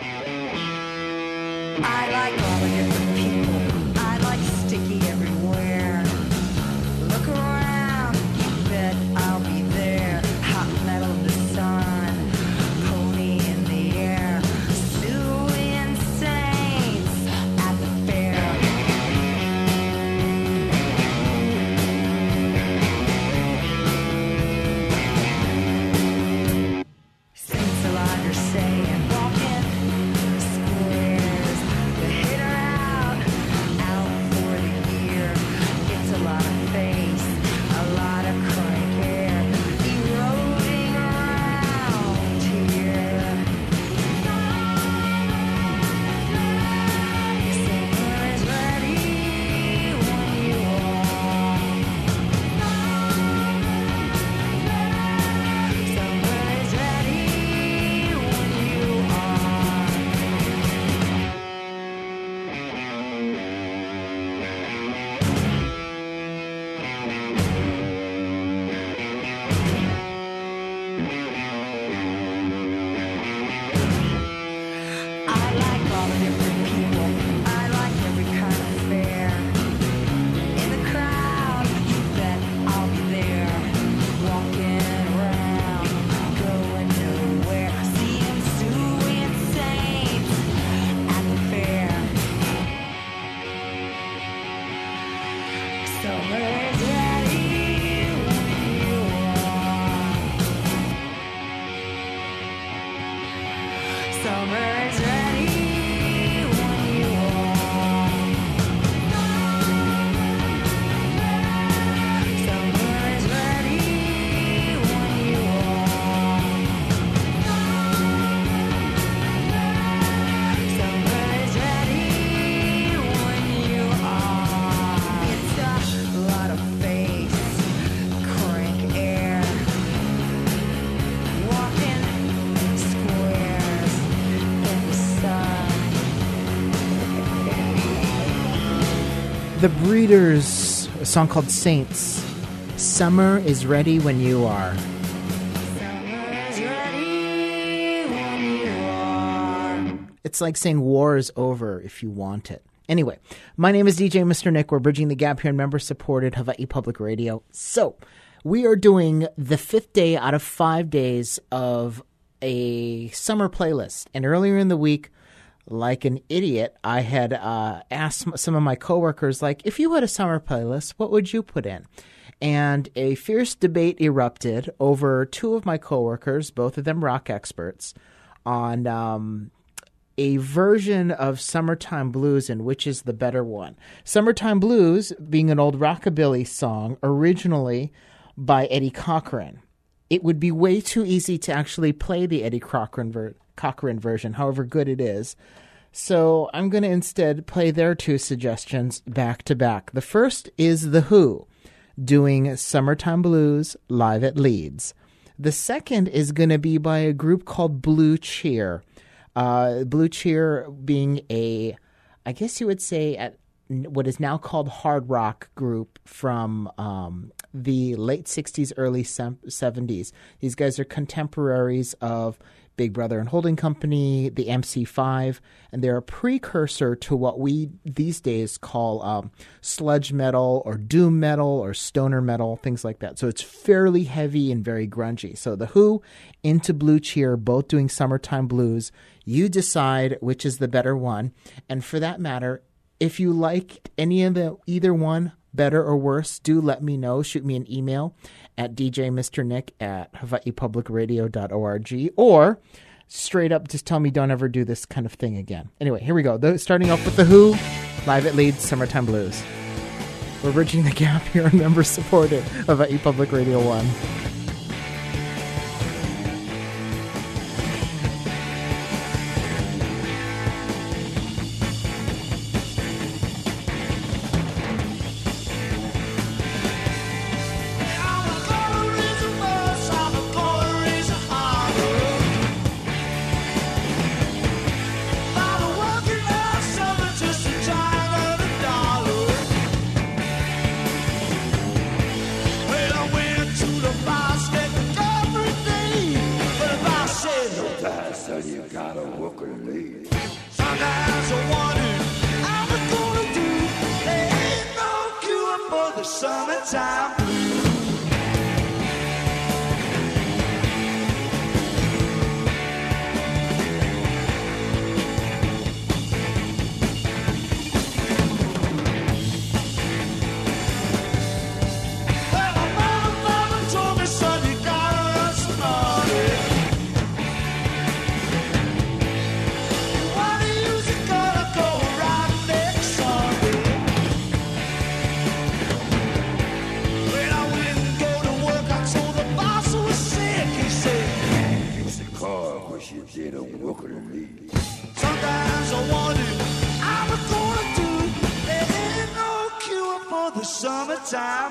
I like all the different people. I like sticky everywhere. Look around, you bet I'll be there. Hot metal, the sun, pony in the air. Suing saints at the fair. Saints alive, you're saying, walking squares. The hit her out, out for the year. It's a lot of face, a lot of crank hair, eroding around here. Summer is ready when you are. Summer is ready when you are. I like all the different people. I like every kind of fare. In the crowd, you bet I'll be there. Walking around, going nowhere. Seeing suing saints at the fair. Summer is ready when you are. Summer is ready when you are. Summer is ready when you are. Summer is ready when you are. It's a lot of face, crank air. Walking squares in the sun. The Breeders, a song called Saints. Summer is ready when you are. Summer's ready when you are. It's like saying war is over if you want it. Anyway, my name is D J Mister Nick. We're bridging the gap here in member-supported Hawaii Public Radio. So, we are doing the fifth day out of five days of a summer playlist. And earlier in the week, like an idiot, I had uh, asked some of my coworkers, like, if you had a summer playlist, what would you put in? And a fierce debate erupted over two of my coworkers, both of them rock experts, on um, a version of Summertime Blues and which is the better one. Summertime Blues being an old rockabilly song originally by Eddie Cochran. It would be way too easy to actually play the Eddie Cochran, ver- Cochran version, however good it is. So I'm going to instead play their two suggestions back to back. The first is The Who doing Summertime Blues live at Leeds. The second is going to be by a group called Blue Cheer. Uh, Blue Cheer being a, I guess you would say, at what is now called hard rock group from um, the late sixties, early seventies. These guys are contemporaries of Big Brother and Holding Company, the M C five, and they're a precursor to what we these days call um, sludge metal or doom metal or stoner metal, things like that. So it's fairly heavy and very grungy. So The Who into Blue Cheer, both doing Summertime Blues. You decide which is the better one. And for that matter, if you liked any of the either one, better or worse, do let me know. Shoot me an email at d j mister nick at hawaii public radio dot org, or straight up just tell me don't ever do this kind of thing again. Anyway, here we go. The, starting off with The Who, live at Leeds, Summertime Blues. We're bridging the gap here on member-supported Hawaii Public Radio one. son, you gotta work a lady. Sometimes I wonder how I'm gonna do. There ain't no cure for the summertime blues. Sometimes I wonder how I'm gonna do. There ain't no cure for the summertime.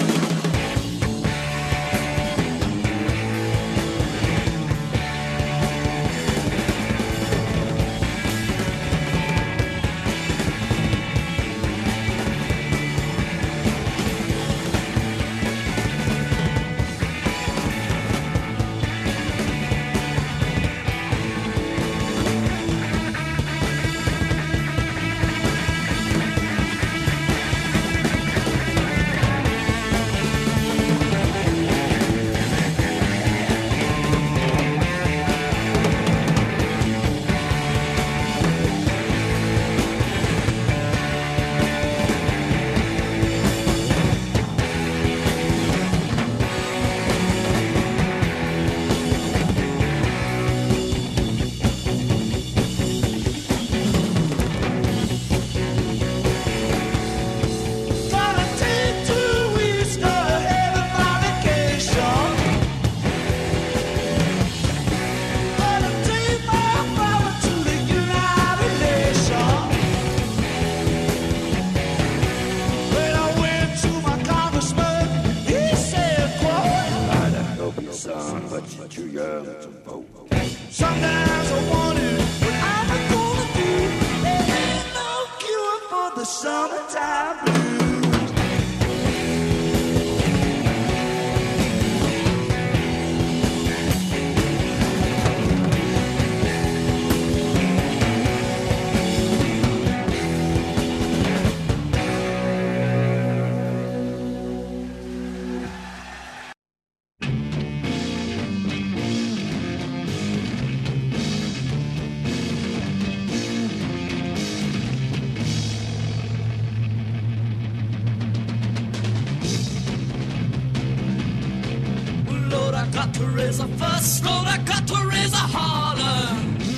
Sometimes I wonder what I'm gonna do. There ain't no cure for the summertime blues. Got to raise a fuss, Lord, I got to raise a holler.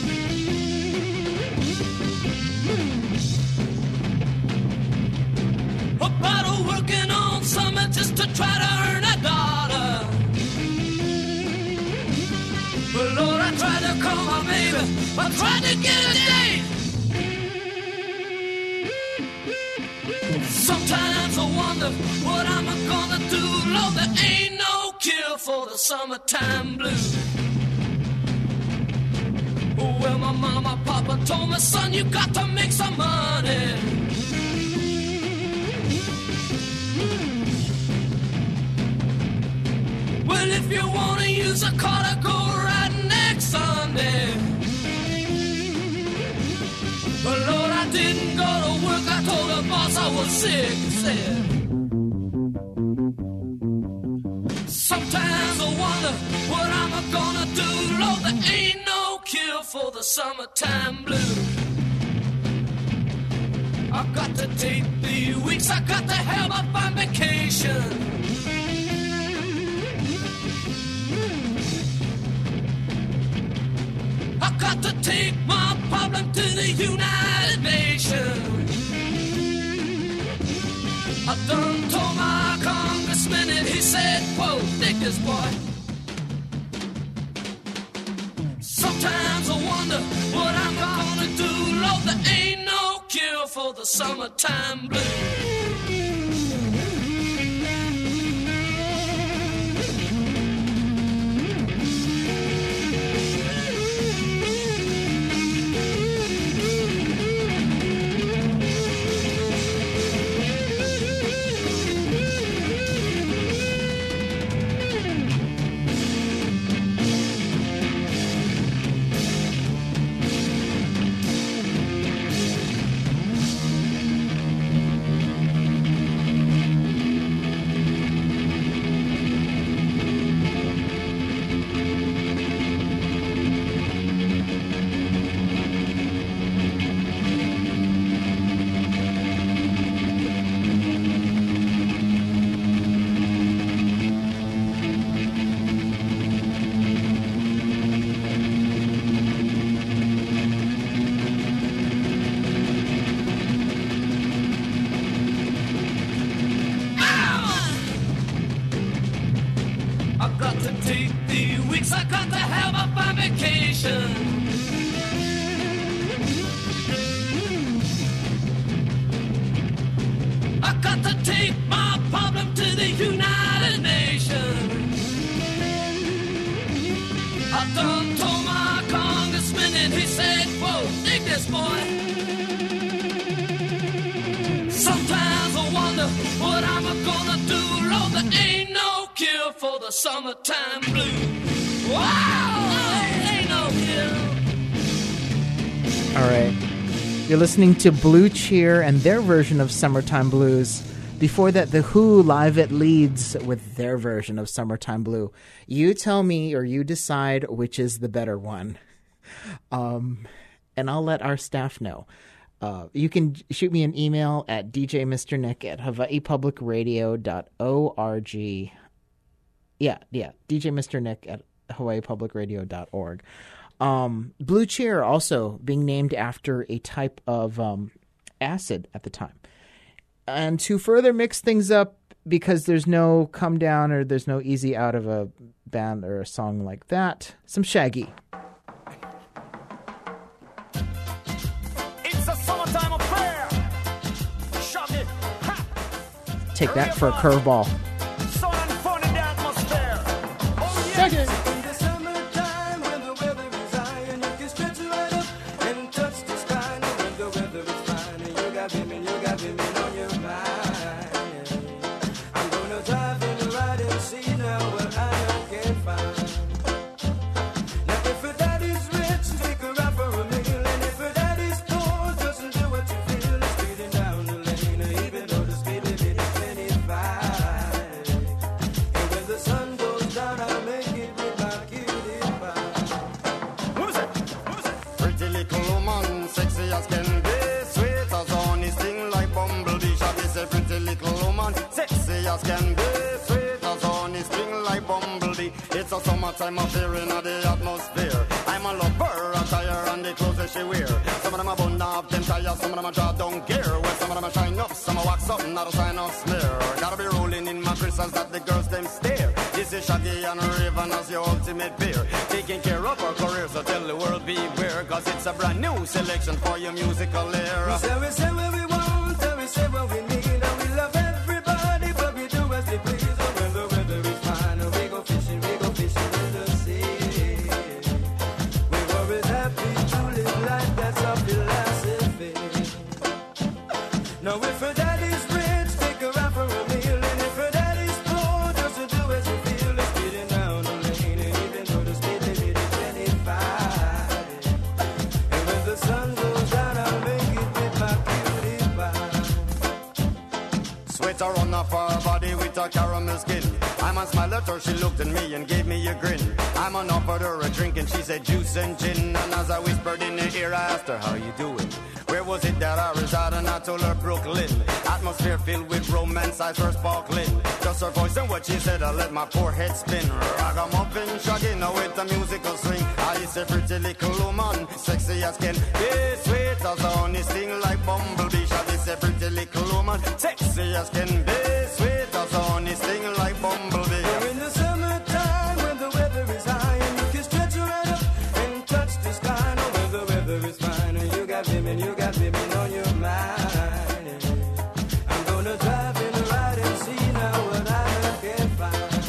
About working on something just to try to earn a dollar. But Lord, I tried to call my baby, I tried to get a date. Sometimes I wonder what I'm gonna do, Lord, there ain't no cure for the summertime blues. Well, my mama, papa told me, son, you got to make some money. Well, if you wanna use a car to go riding next Sunday. But Lord, I didn't go to work, I told the boss I was sick, he said. Sometimes I wonder what I'm gonna do, Lord, there ain't no cure for the summertime blues. I've got to take the weeks, I got to have a fine vacation. I've got to take my problem to the United Nations. I done told my congressman and he said, quote, take this boy. Sometimes I wonder what I'm gonna do, Lord, there ain't no cure for the summertime blues. this, boy. Sometimes I wonder what I'm gonna do. Lord, there ain't no cure for the summertime blues. Wow, ain't no cure. All right. You're listening to Blue Cheer and their version of Summertime Blues. Before that, The Who live at Leeds with their version of Summertime Blue. You tell me, or you decide which is the better one. Um, and I'll let our staff know. Uh, you can shoot me an email at d j mister nick at hawaii public radio dot org. Yeah, yeah, d j mister nick at hawaii public radio dot org. Um, Blue Cheer also being named after a type of um, acid at the time. And to further mix things up, because there's no come down or there's no easy out of a band or a song like that, some Shaggy. It's a summertime affair. Shaggy. Ha. Take that for a curveball. Sun and fun in the atmosphere. Oh, yes. Shaggy. In the summertime when the weather is high and you can stretch right up and touch the sky. And when the weather is fine and you got women, you got women on your mind. I'm gonna drive in the ride and see now what I can find. Now if her daddy's rich, take her out for a meal. And if her daddy's poor, doesn't do what you feel. It's speeding down the lane, even though the speed limit is twenty-five. And when the sun goes down, I'll make it with my cutie pie. Who's it? Who's it? Pretty little woman, sexy as can be, sweet as honey, sting like bumblebee. Shall we say pretty little woman, sexy as can be, sweet as honey, sting like bumblebee. It's a summertime affair in the atmosphere. I'm a lover, a tire and the clothes that she wear. Some of them are bun up, them tires, some of them are draw down gear. Well, some of them are shine up, some are wax up, not a sign of smear. Gotta be rolling in my crystals that the girls them stare. This is Shaggy and Raven as your ultimate beer. Taking care of our career, so tell the world beware. Cause it's a brand new selection for your musical era. We say, we say what we want, and we say what we need, and we love everybody, but we do as we please. And when the weather is fine, and we go fishing, we go fishing in the sea. We're always happy to live life, that's our philosophy. Now if her daddy's rich, take her out for a meal, and if her daddy's poor, doesn't do as you feel. It's speeding down the lane, and even though the speed limit is twenty-five. And when the sun goes down, I'll make it with my cutie pie. Sweater on off her body with a caramel skin. I'm a smile at her, she looked at me and gave me a grin. I'm on offered her a drink and she said juice and gin. And as I whispered in her ear, I asked her, how you doing? Where was it that I resided? And I told her Brooklyn. Atmosphere filled with romance, eyes were sparkling. Just her voice and what she said, I let my poor head spin. Ragamuffin, Shaggy, now with a musical swing. I say pretty little woman, sexy as can be, sweet as honey, sting like bumblebee. Shaggy say pretty little woman, sexy as can be, sweet as honey, sting like bumblebee. We're in the summertime when the weather is high and you can stretch right up and touch the sky. Now when the weather is fine and you got women, you got women on your mind. I'm gonna drive in the ride and see now what I can find.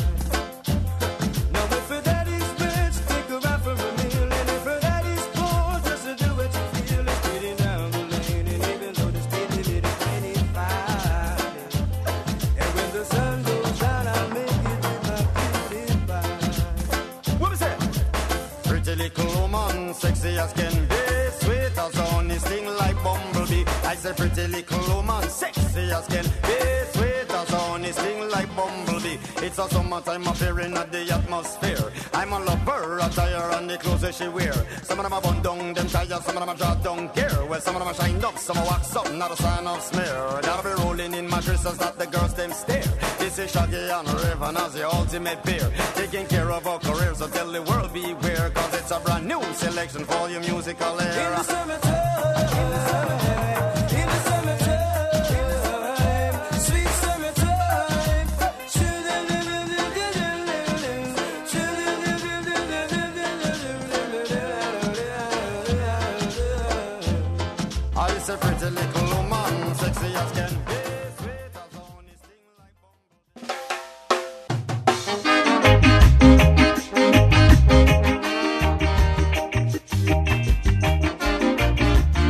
Now if her daddy's rich, take her out for a meal, and if her daddy's poor, doesn't do what you feel. It's speeding down the lane, and even though the speed limit is twenty-five. And when the sun goes down, I'll make it with my cutie pie. What was that? Pretty little woman, sexy as can be, sweet as honey, sting like bumblebee. I said pretty little woman, sexy as can be, sweet as honey, sting like bumblebee. It's a summertime affair in the atmosphere. I'm a lover, a tire and the clothes that she wear. Some of them are bun down, them tires, some of them are draw down gear. Well, some of them are shined up, some are wax up, not a sign of smear. Gotta be rolling in mattresses that the girls them stare. This is Shaggy and Raven as the ultimate beer. Taking care of our careers, so tell the world beware. Cause it's a brand new selection for your musical era. In the summertime, in the summertime, in the summertime, sweet summertime. I say pretty little woman, sexy as can be, sweet as honey, sting like bumblebee.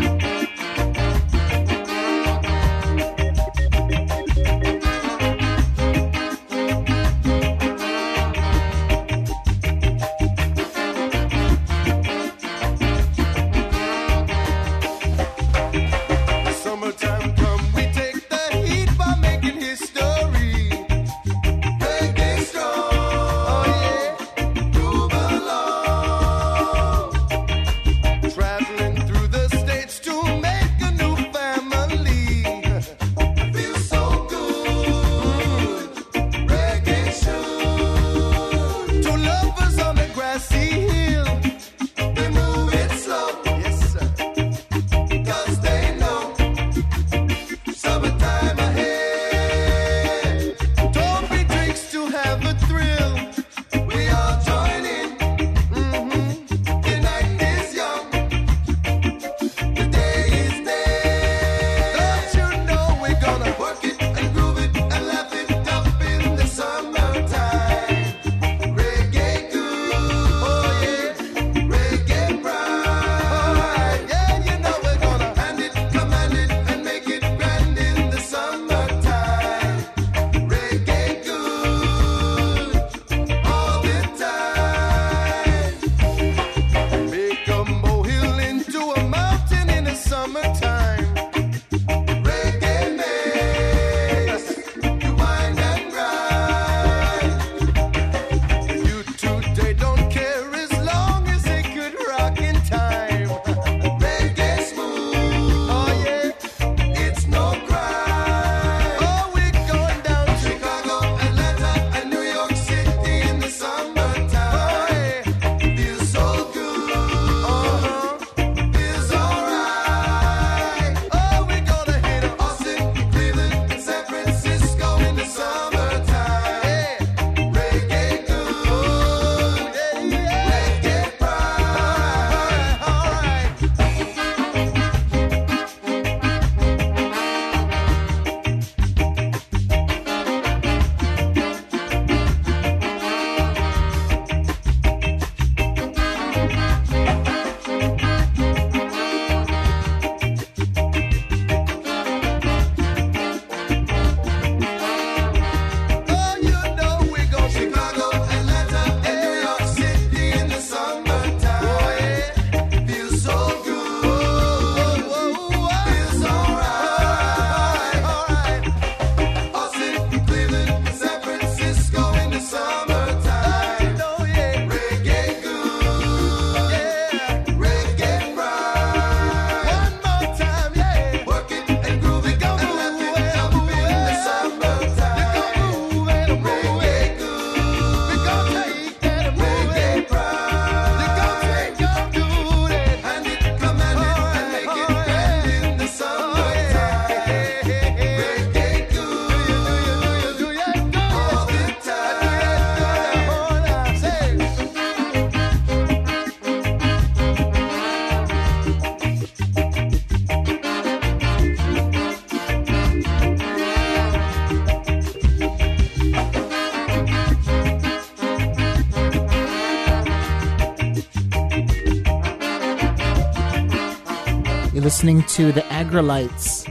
You're listening to the Agrolites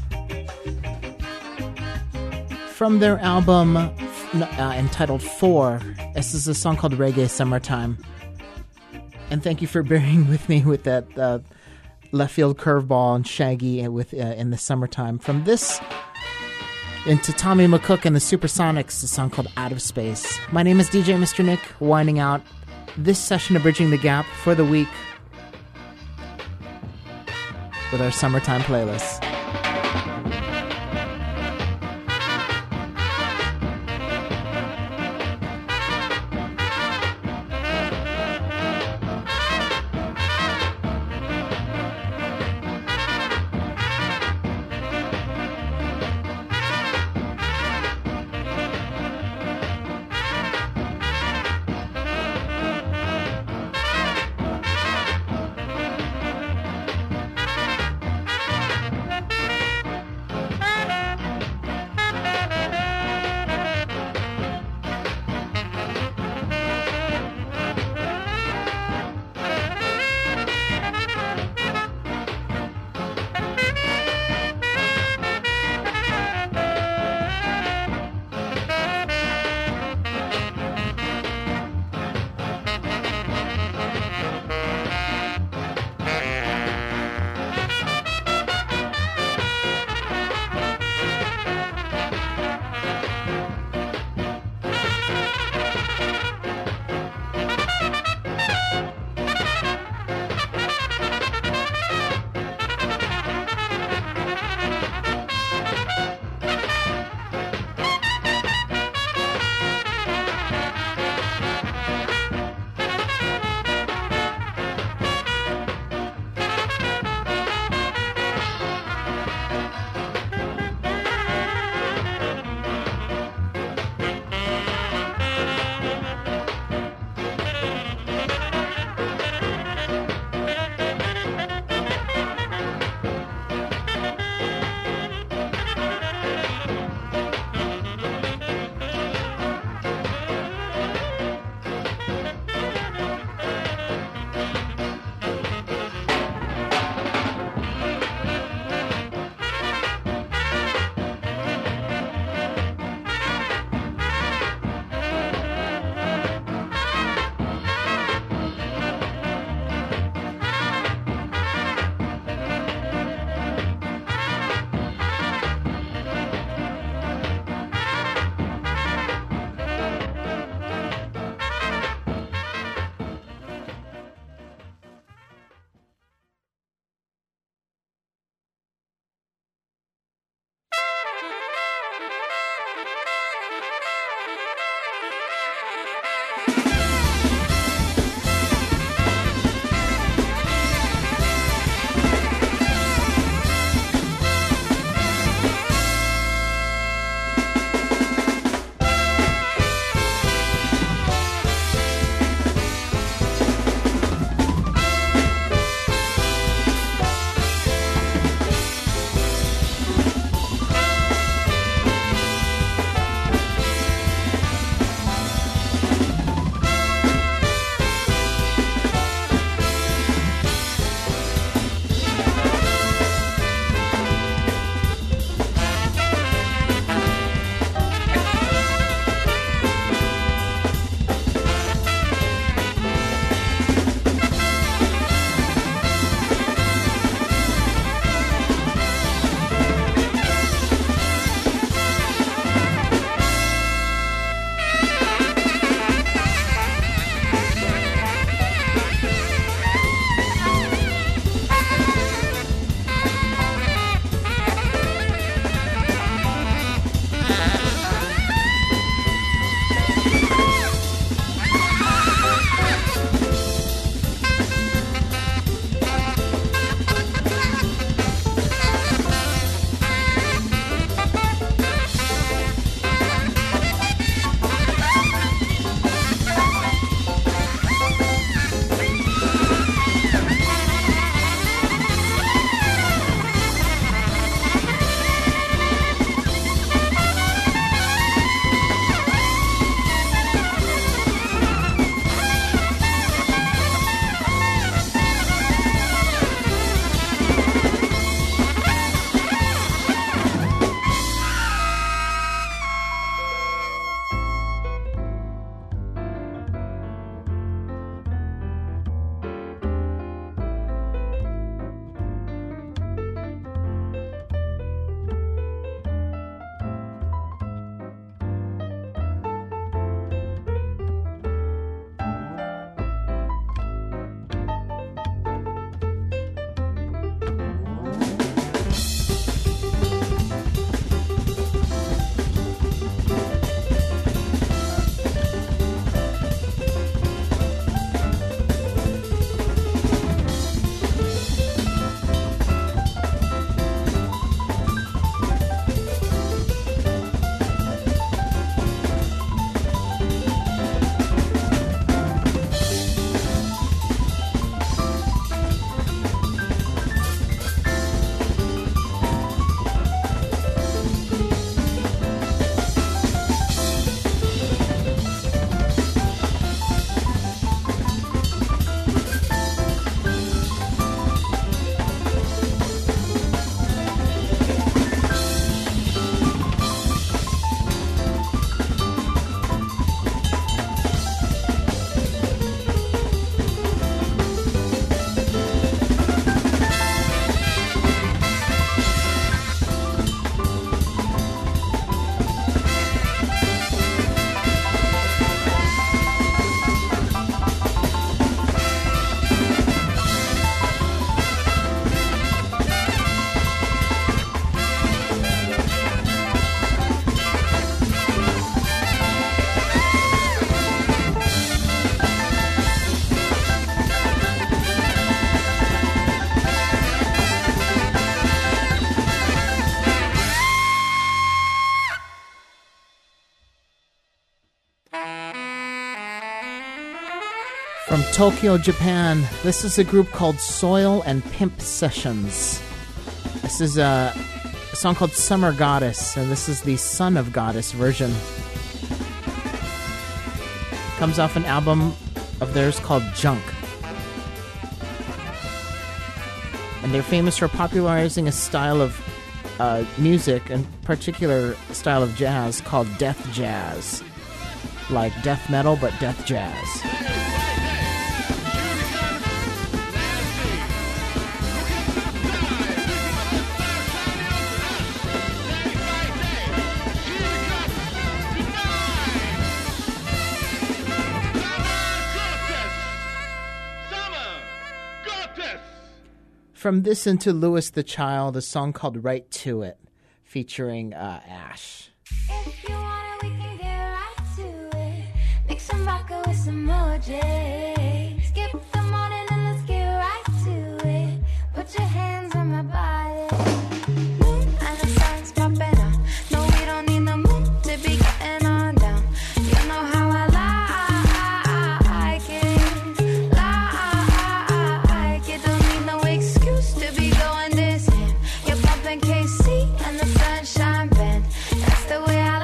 from their album uh, entitled Four. This is a song called Reggae Summertime. And thank you for bearing with me with that uh, left field curveball and Shaggy with uh, in the summertime. From this into Tommy McCook and the Supersonics, a song called Out of Space. My name is D J Mister Nick, winding out this session of Bridging the Gap for the week with our summertime playlist. From Tokyo, Japan, this is a group called Soil and Pimp Sessions. This is a, a song called Summer Goddess, and this is the Son of Goddess version. Comes off an album of theirs called Junk. And they're famous for popularizing a style of uh, music, in particular style of jazz, called death jazz. Like death metal, but death jazz. From this into Louis the Child, a song called Right to It, featuring uh, Ash. If you want it, we can get right to it. Mix some vodka with some more J. Skip the morning and let's get right to it. Put your hands on my body. Moon and the sun's popping out. No, we don't need the moon to be getting on down. You know how I like it. Like it. Don't need no excuse to be going this in. You're bumping K C and the sunshine band. That's the way I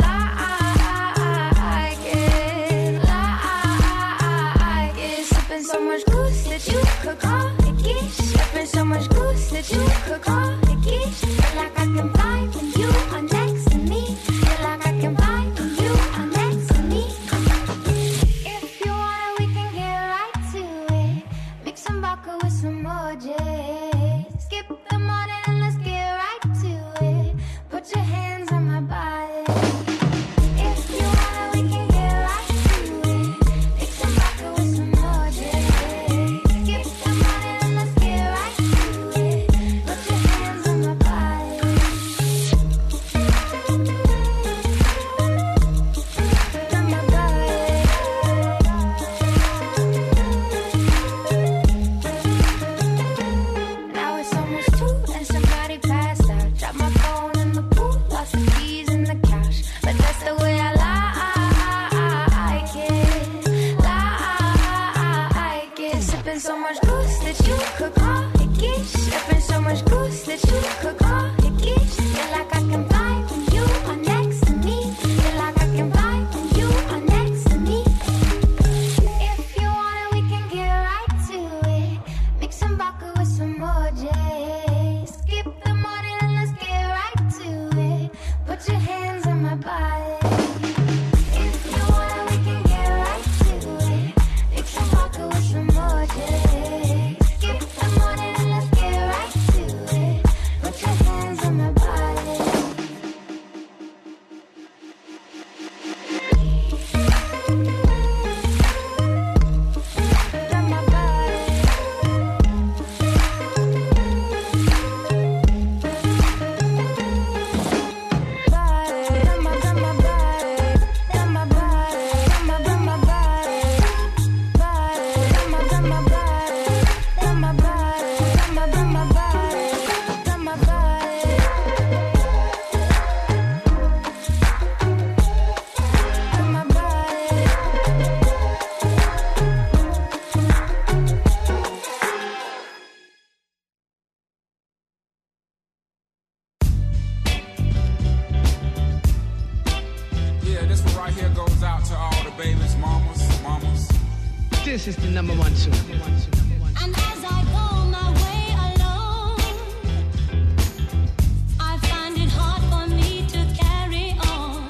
like it. Like it. Sipping so much goose that you could call it geesh. Sipping so much goose that you could call it geesh. Feel like I can fly when you are next to me. Feel like I can fly when you are next to me. If you want it, we can get right to it. Mix some vodka with some more J. Skip the morning and let's get right to it. Put your hands on my body. If you want it, we can get right to it. Mix some vodka with some more J. Skip the morning and let's get right to it. Put your hands on my body. On my body. Now it's almost two and somebody passed out. Dropped my phone in the pool, lost the keys in the couch. But that's the way I like it. Like it. Sipping so much goose that you could call it geesh. Sipping so much goose that you could call it geesh. Feel like I can fly when you are next to me. Feel like I can fly when you are next to me. If you want it, we can get right to it. Mix some vodka with some more J. Skip the morning and let's get right to it. Put your hands on my body. If you want it, we can get right to it. Mix some vodka with some more J. Skip the morning and let's get right to it. Put your hands on my body. On my body. Body. On my, on my body. On my body. On my, on my body. Body. On my, on my body. On my body. On my, on my body. On my body. On my body. Yeah, this one right here goes out to all the babies, mamas, mamas. This is the number one tune. And as I go my way alone, I find it hard for me to carry on.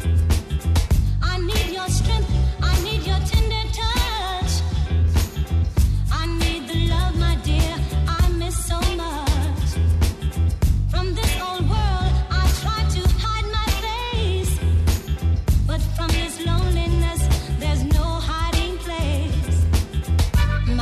I need your strength, I need your tender touch. I need the love, my dear, I miss so much. From this old world, I try to hide my face, but from this loneliness, there's no hiding place.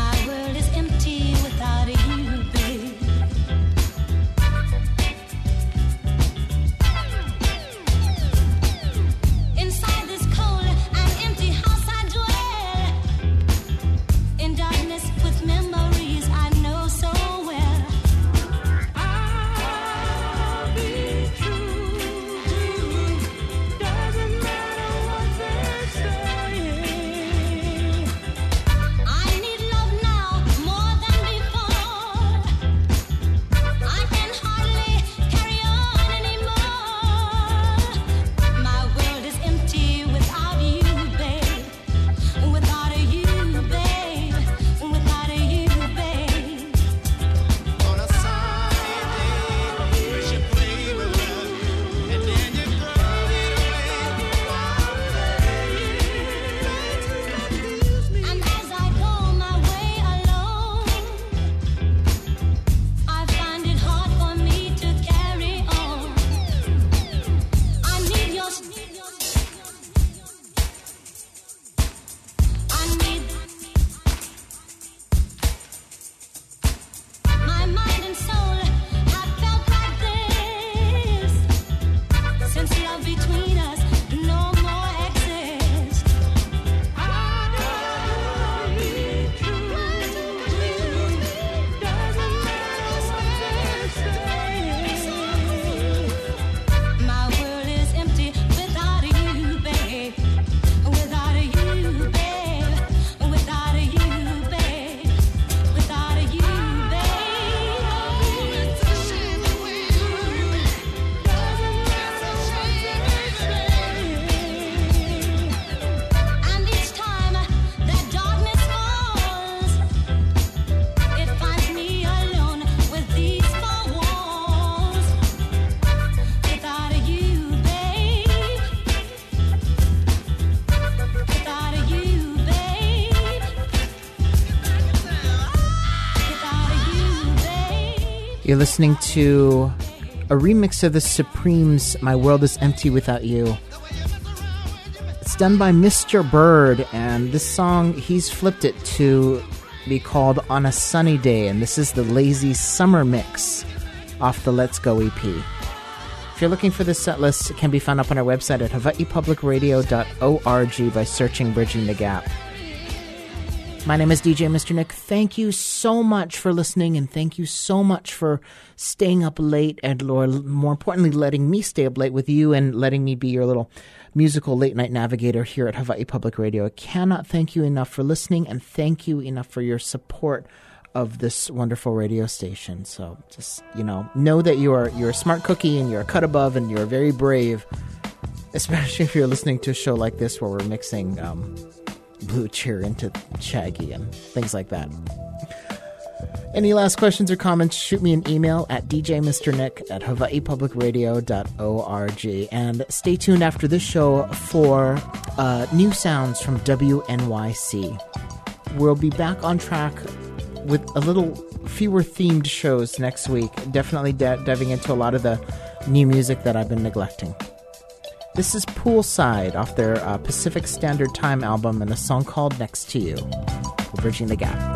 You're listening to a remix of the Supremes' My World is Empty Without You. It's done by Mister Bird, and this song, he's flipped it to be called On a Sunny Day, and this is the Lazy Summer Mix off the Let's Go E P. If you're looking for this set list, it can be found up on our website at hawaii public radio dot org by searching Bridging the Gap. My name is D J Mister Nick. Thank you so much for listening, and thank you so much for staying up late, and or more importantly, letting me stay up late with you and letting me be your little musical late-night navigator here at Hawaii Public Radio. I cannot thank you enough for listening, and thank you enough for your support of this wonderful radio station. So just, you know, know that you are you're a smart cookie, and you're a cut above, and you're very brave, especially if you're listening to a show like this where we're mixing um, Blue Cheer into Shaggy and things like that. Any last questions or comments, shoot me an email at d j mister nick at hawaii public radio dot org. And stay tuned after this show for uh, new sounds from W N Y C. We'll be back on track with a little fewer themed shows next week, definitely de- diving into a lot of the new music that I've been neglecting. This is Poolside off their uh, Pacific Standard Time album, and a song called Next to You. We're bridging the gap.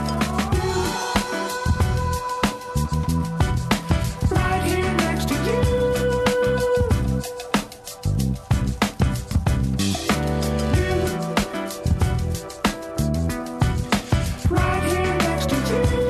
Right here next to you. You. Right here next to you.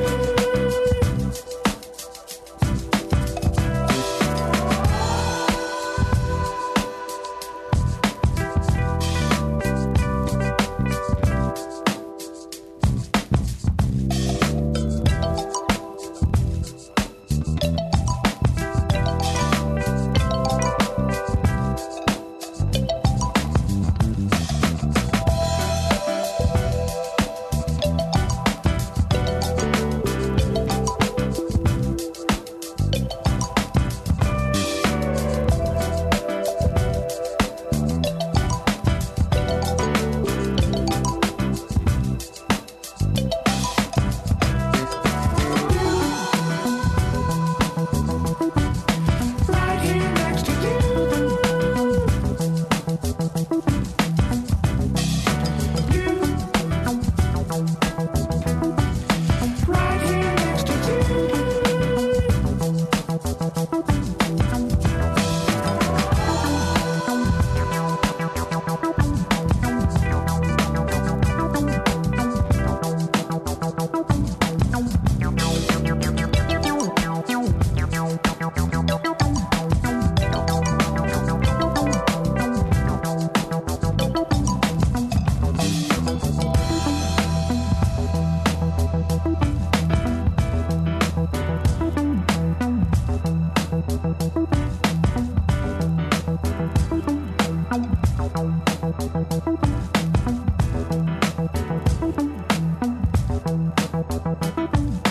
Thank you.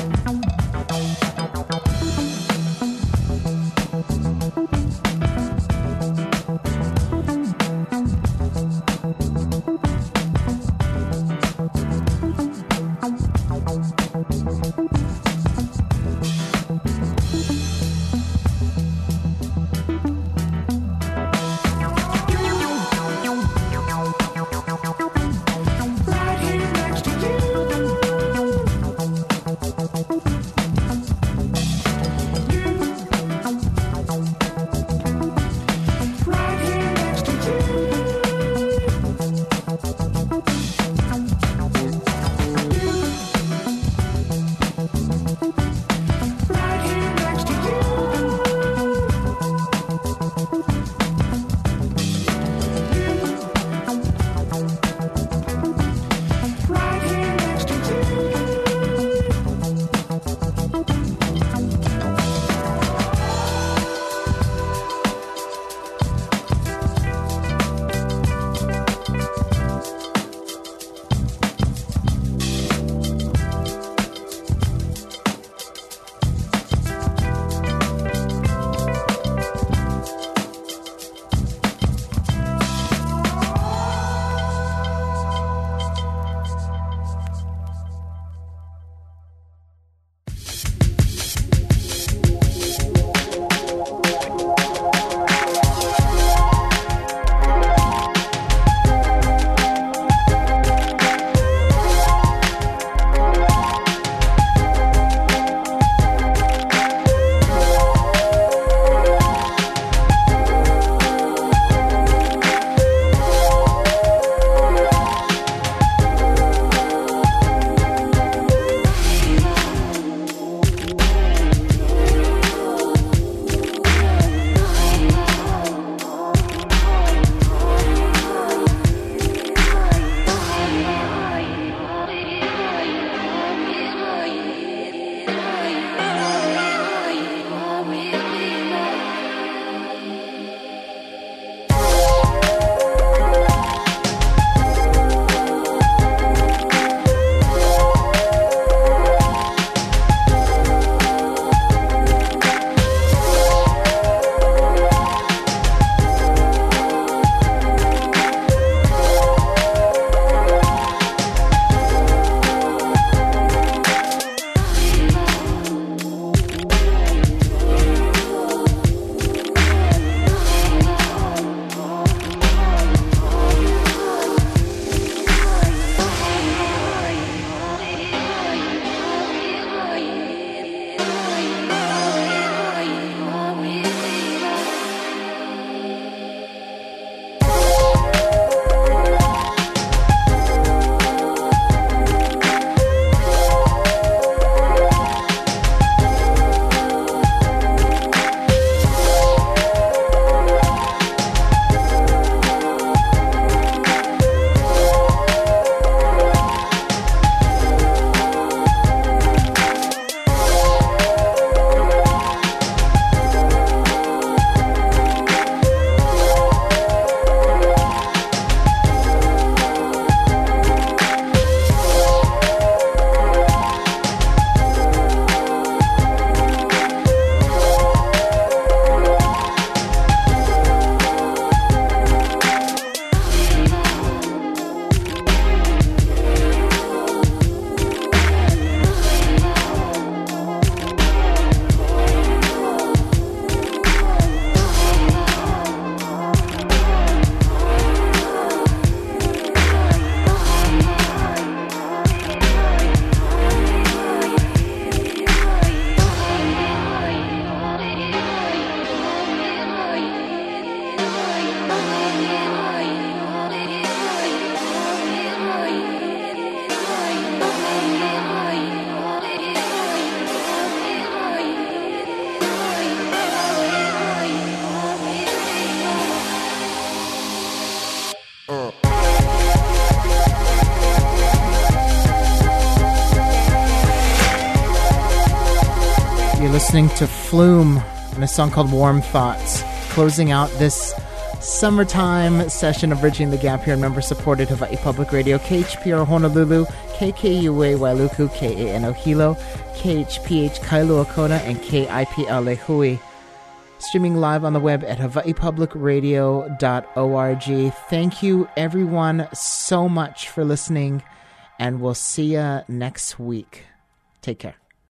You're listening to Flume and a song called Warm Thoughts, closing out this summertime session of Bridging the Gap here in member-supported Hawaii Public Radio, K H P R Honolulu, K K U A Wailuku, K A N O Hilo, K H P H Kailua Kona, and K I P L Hui. Streaming live on the web at hawaii public radio dot org. Thank you, everyone, so much for listening, and we'll see you next week. Take care.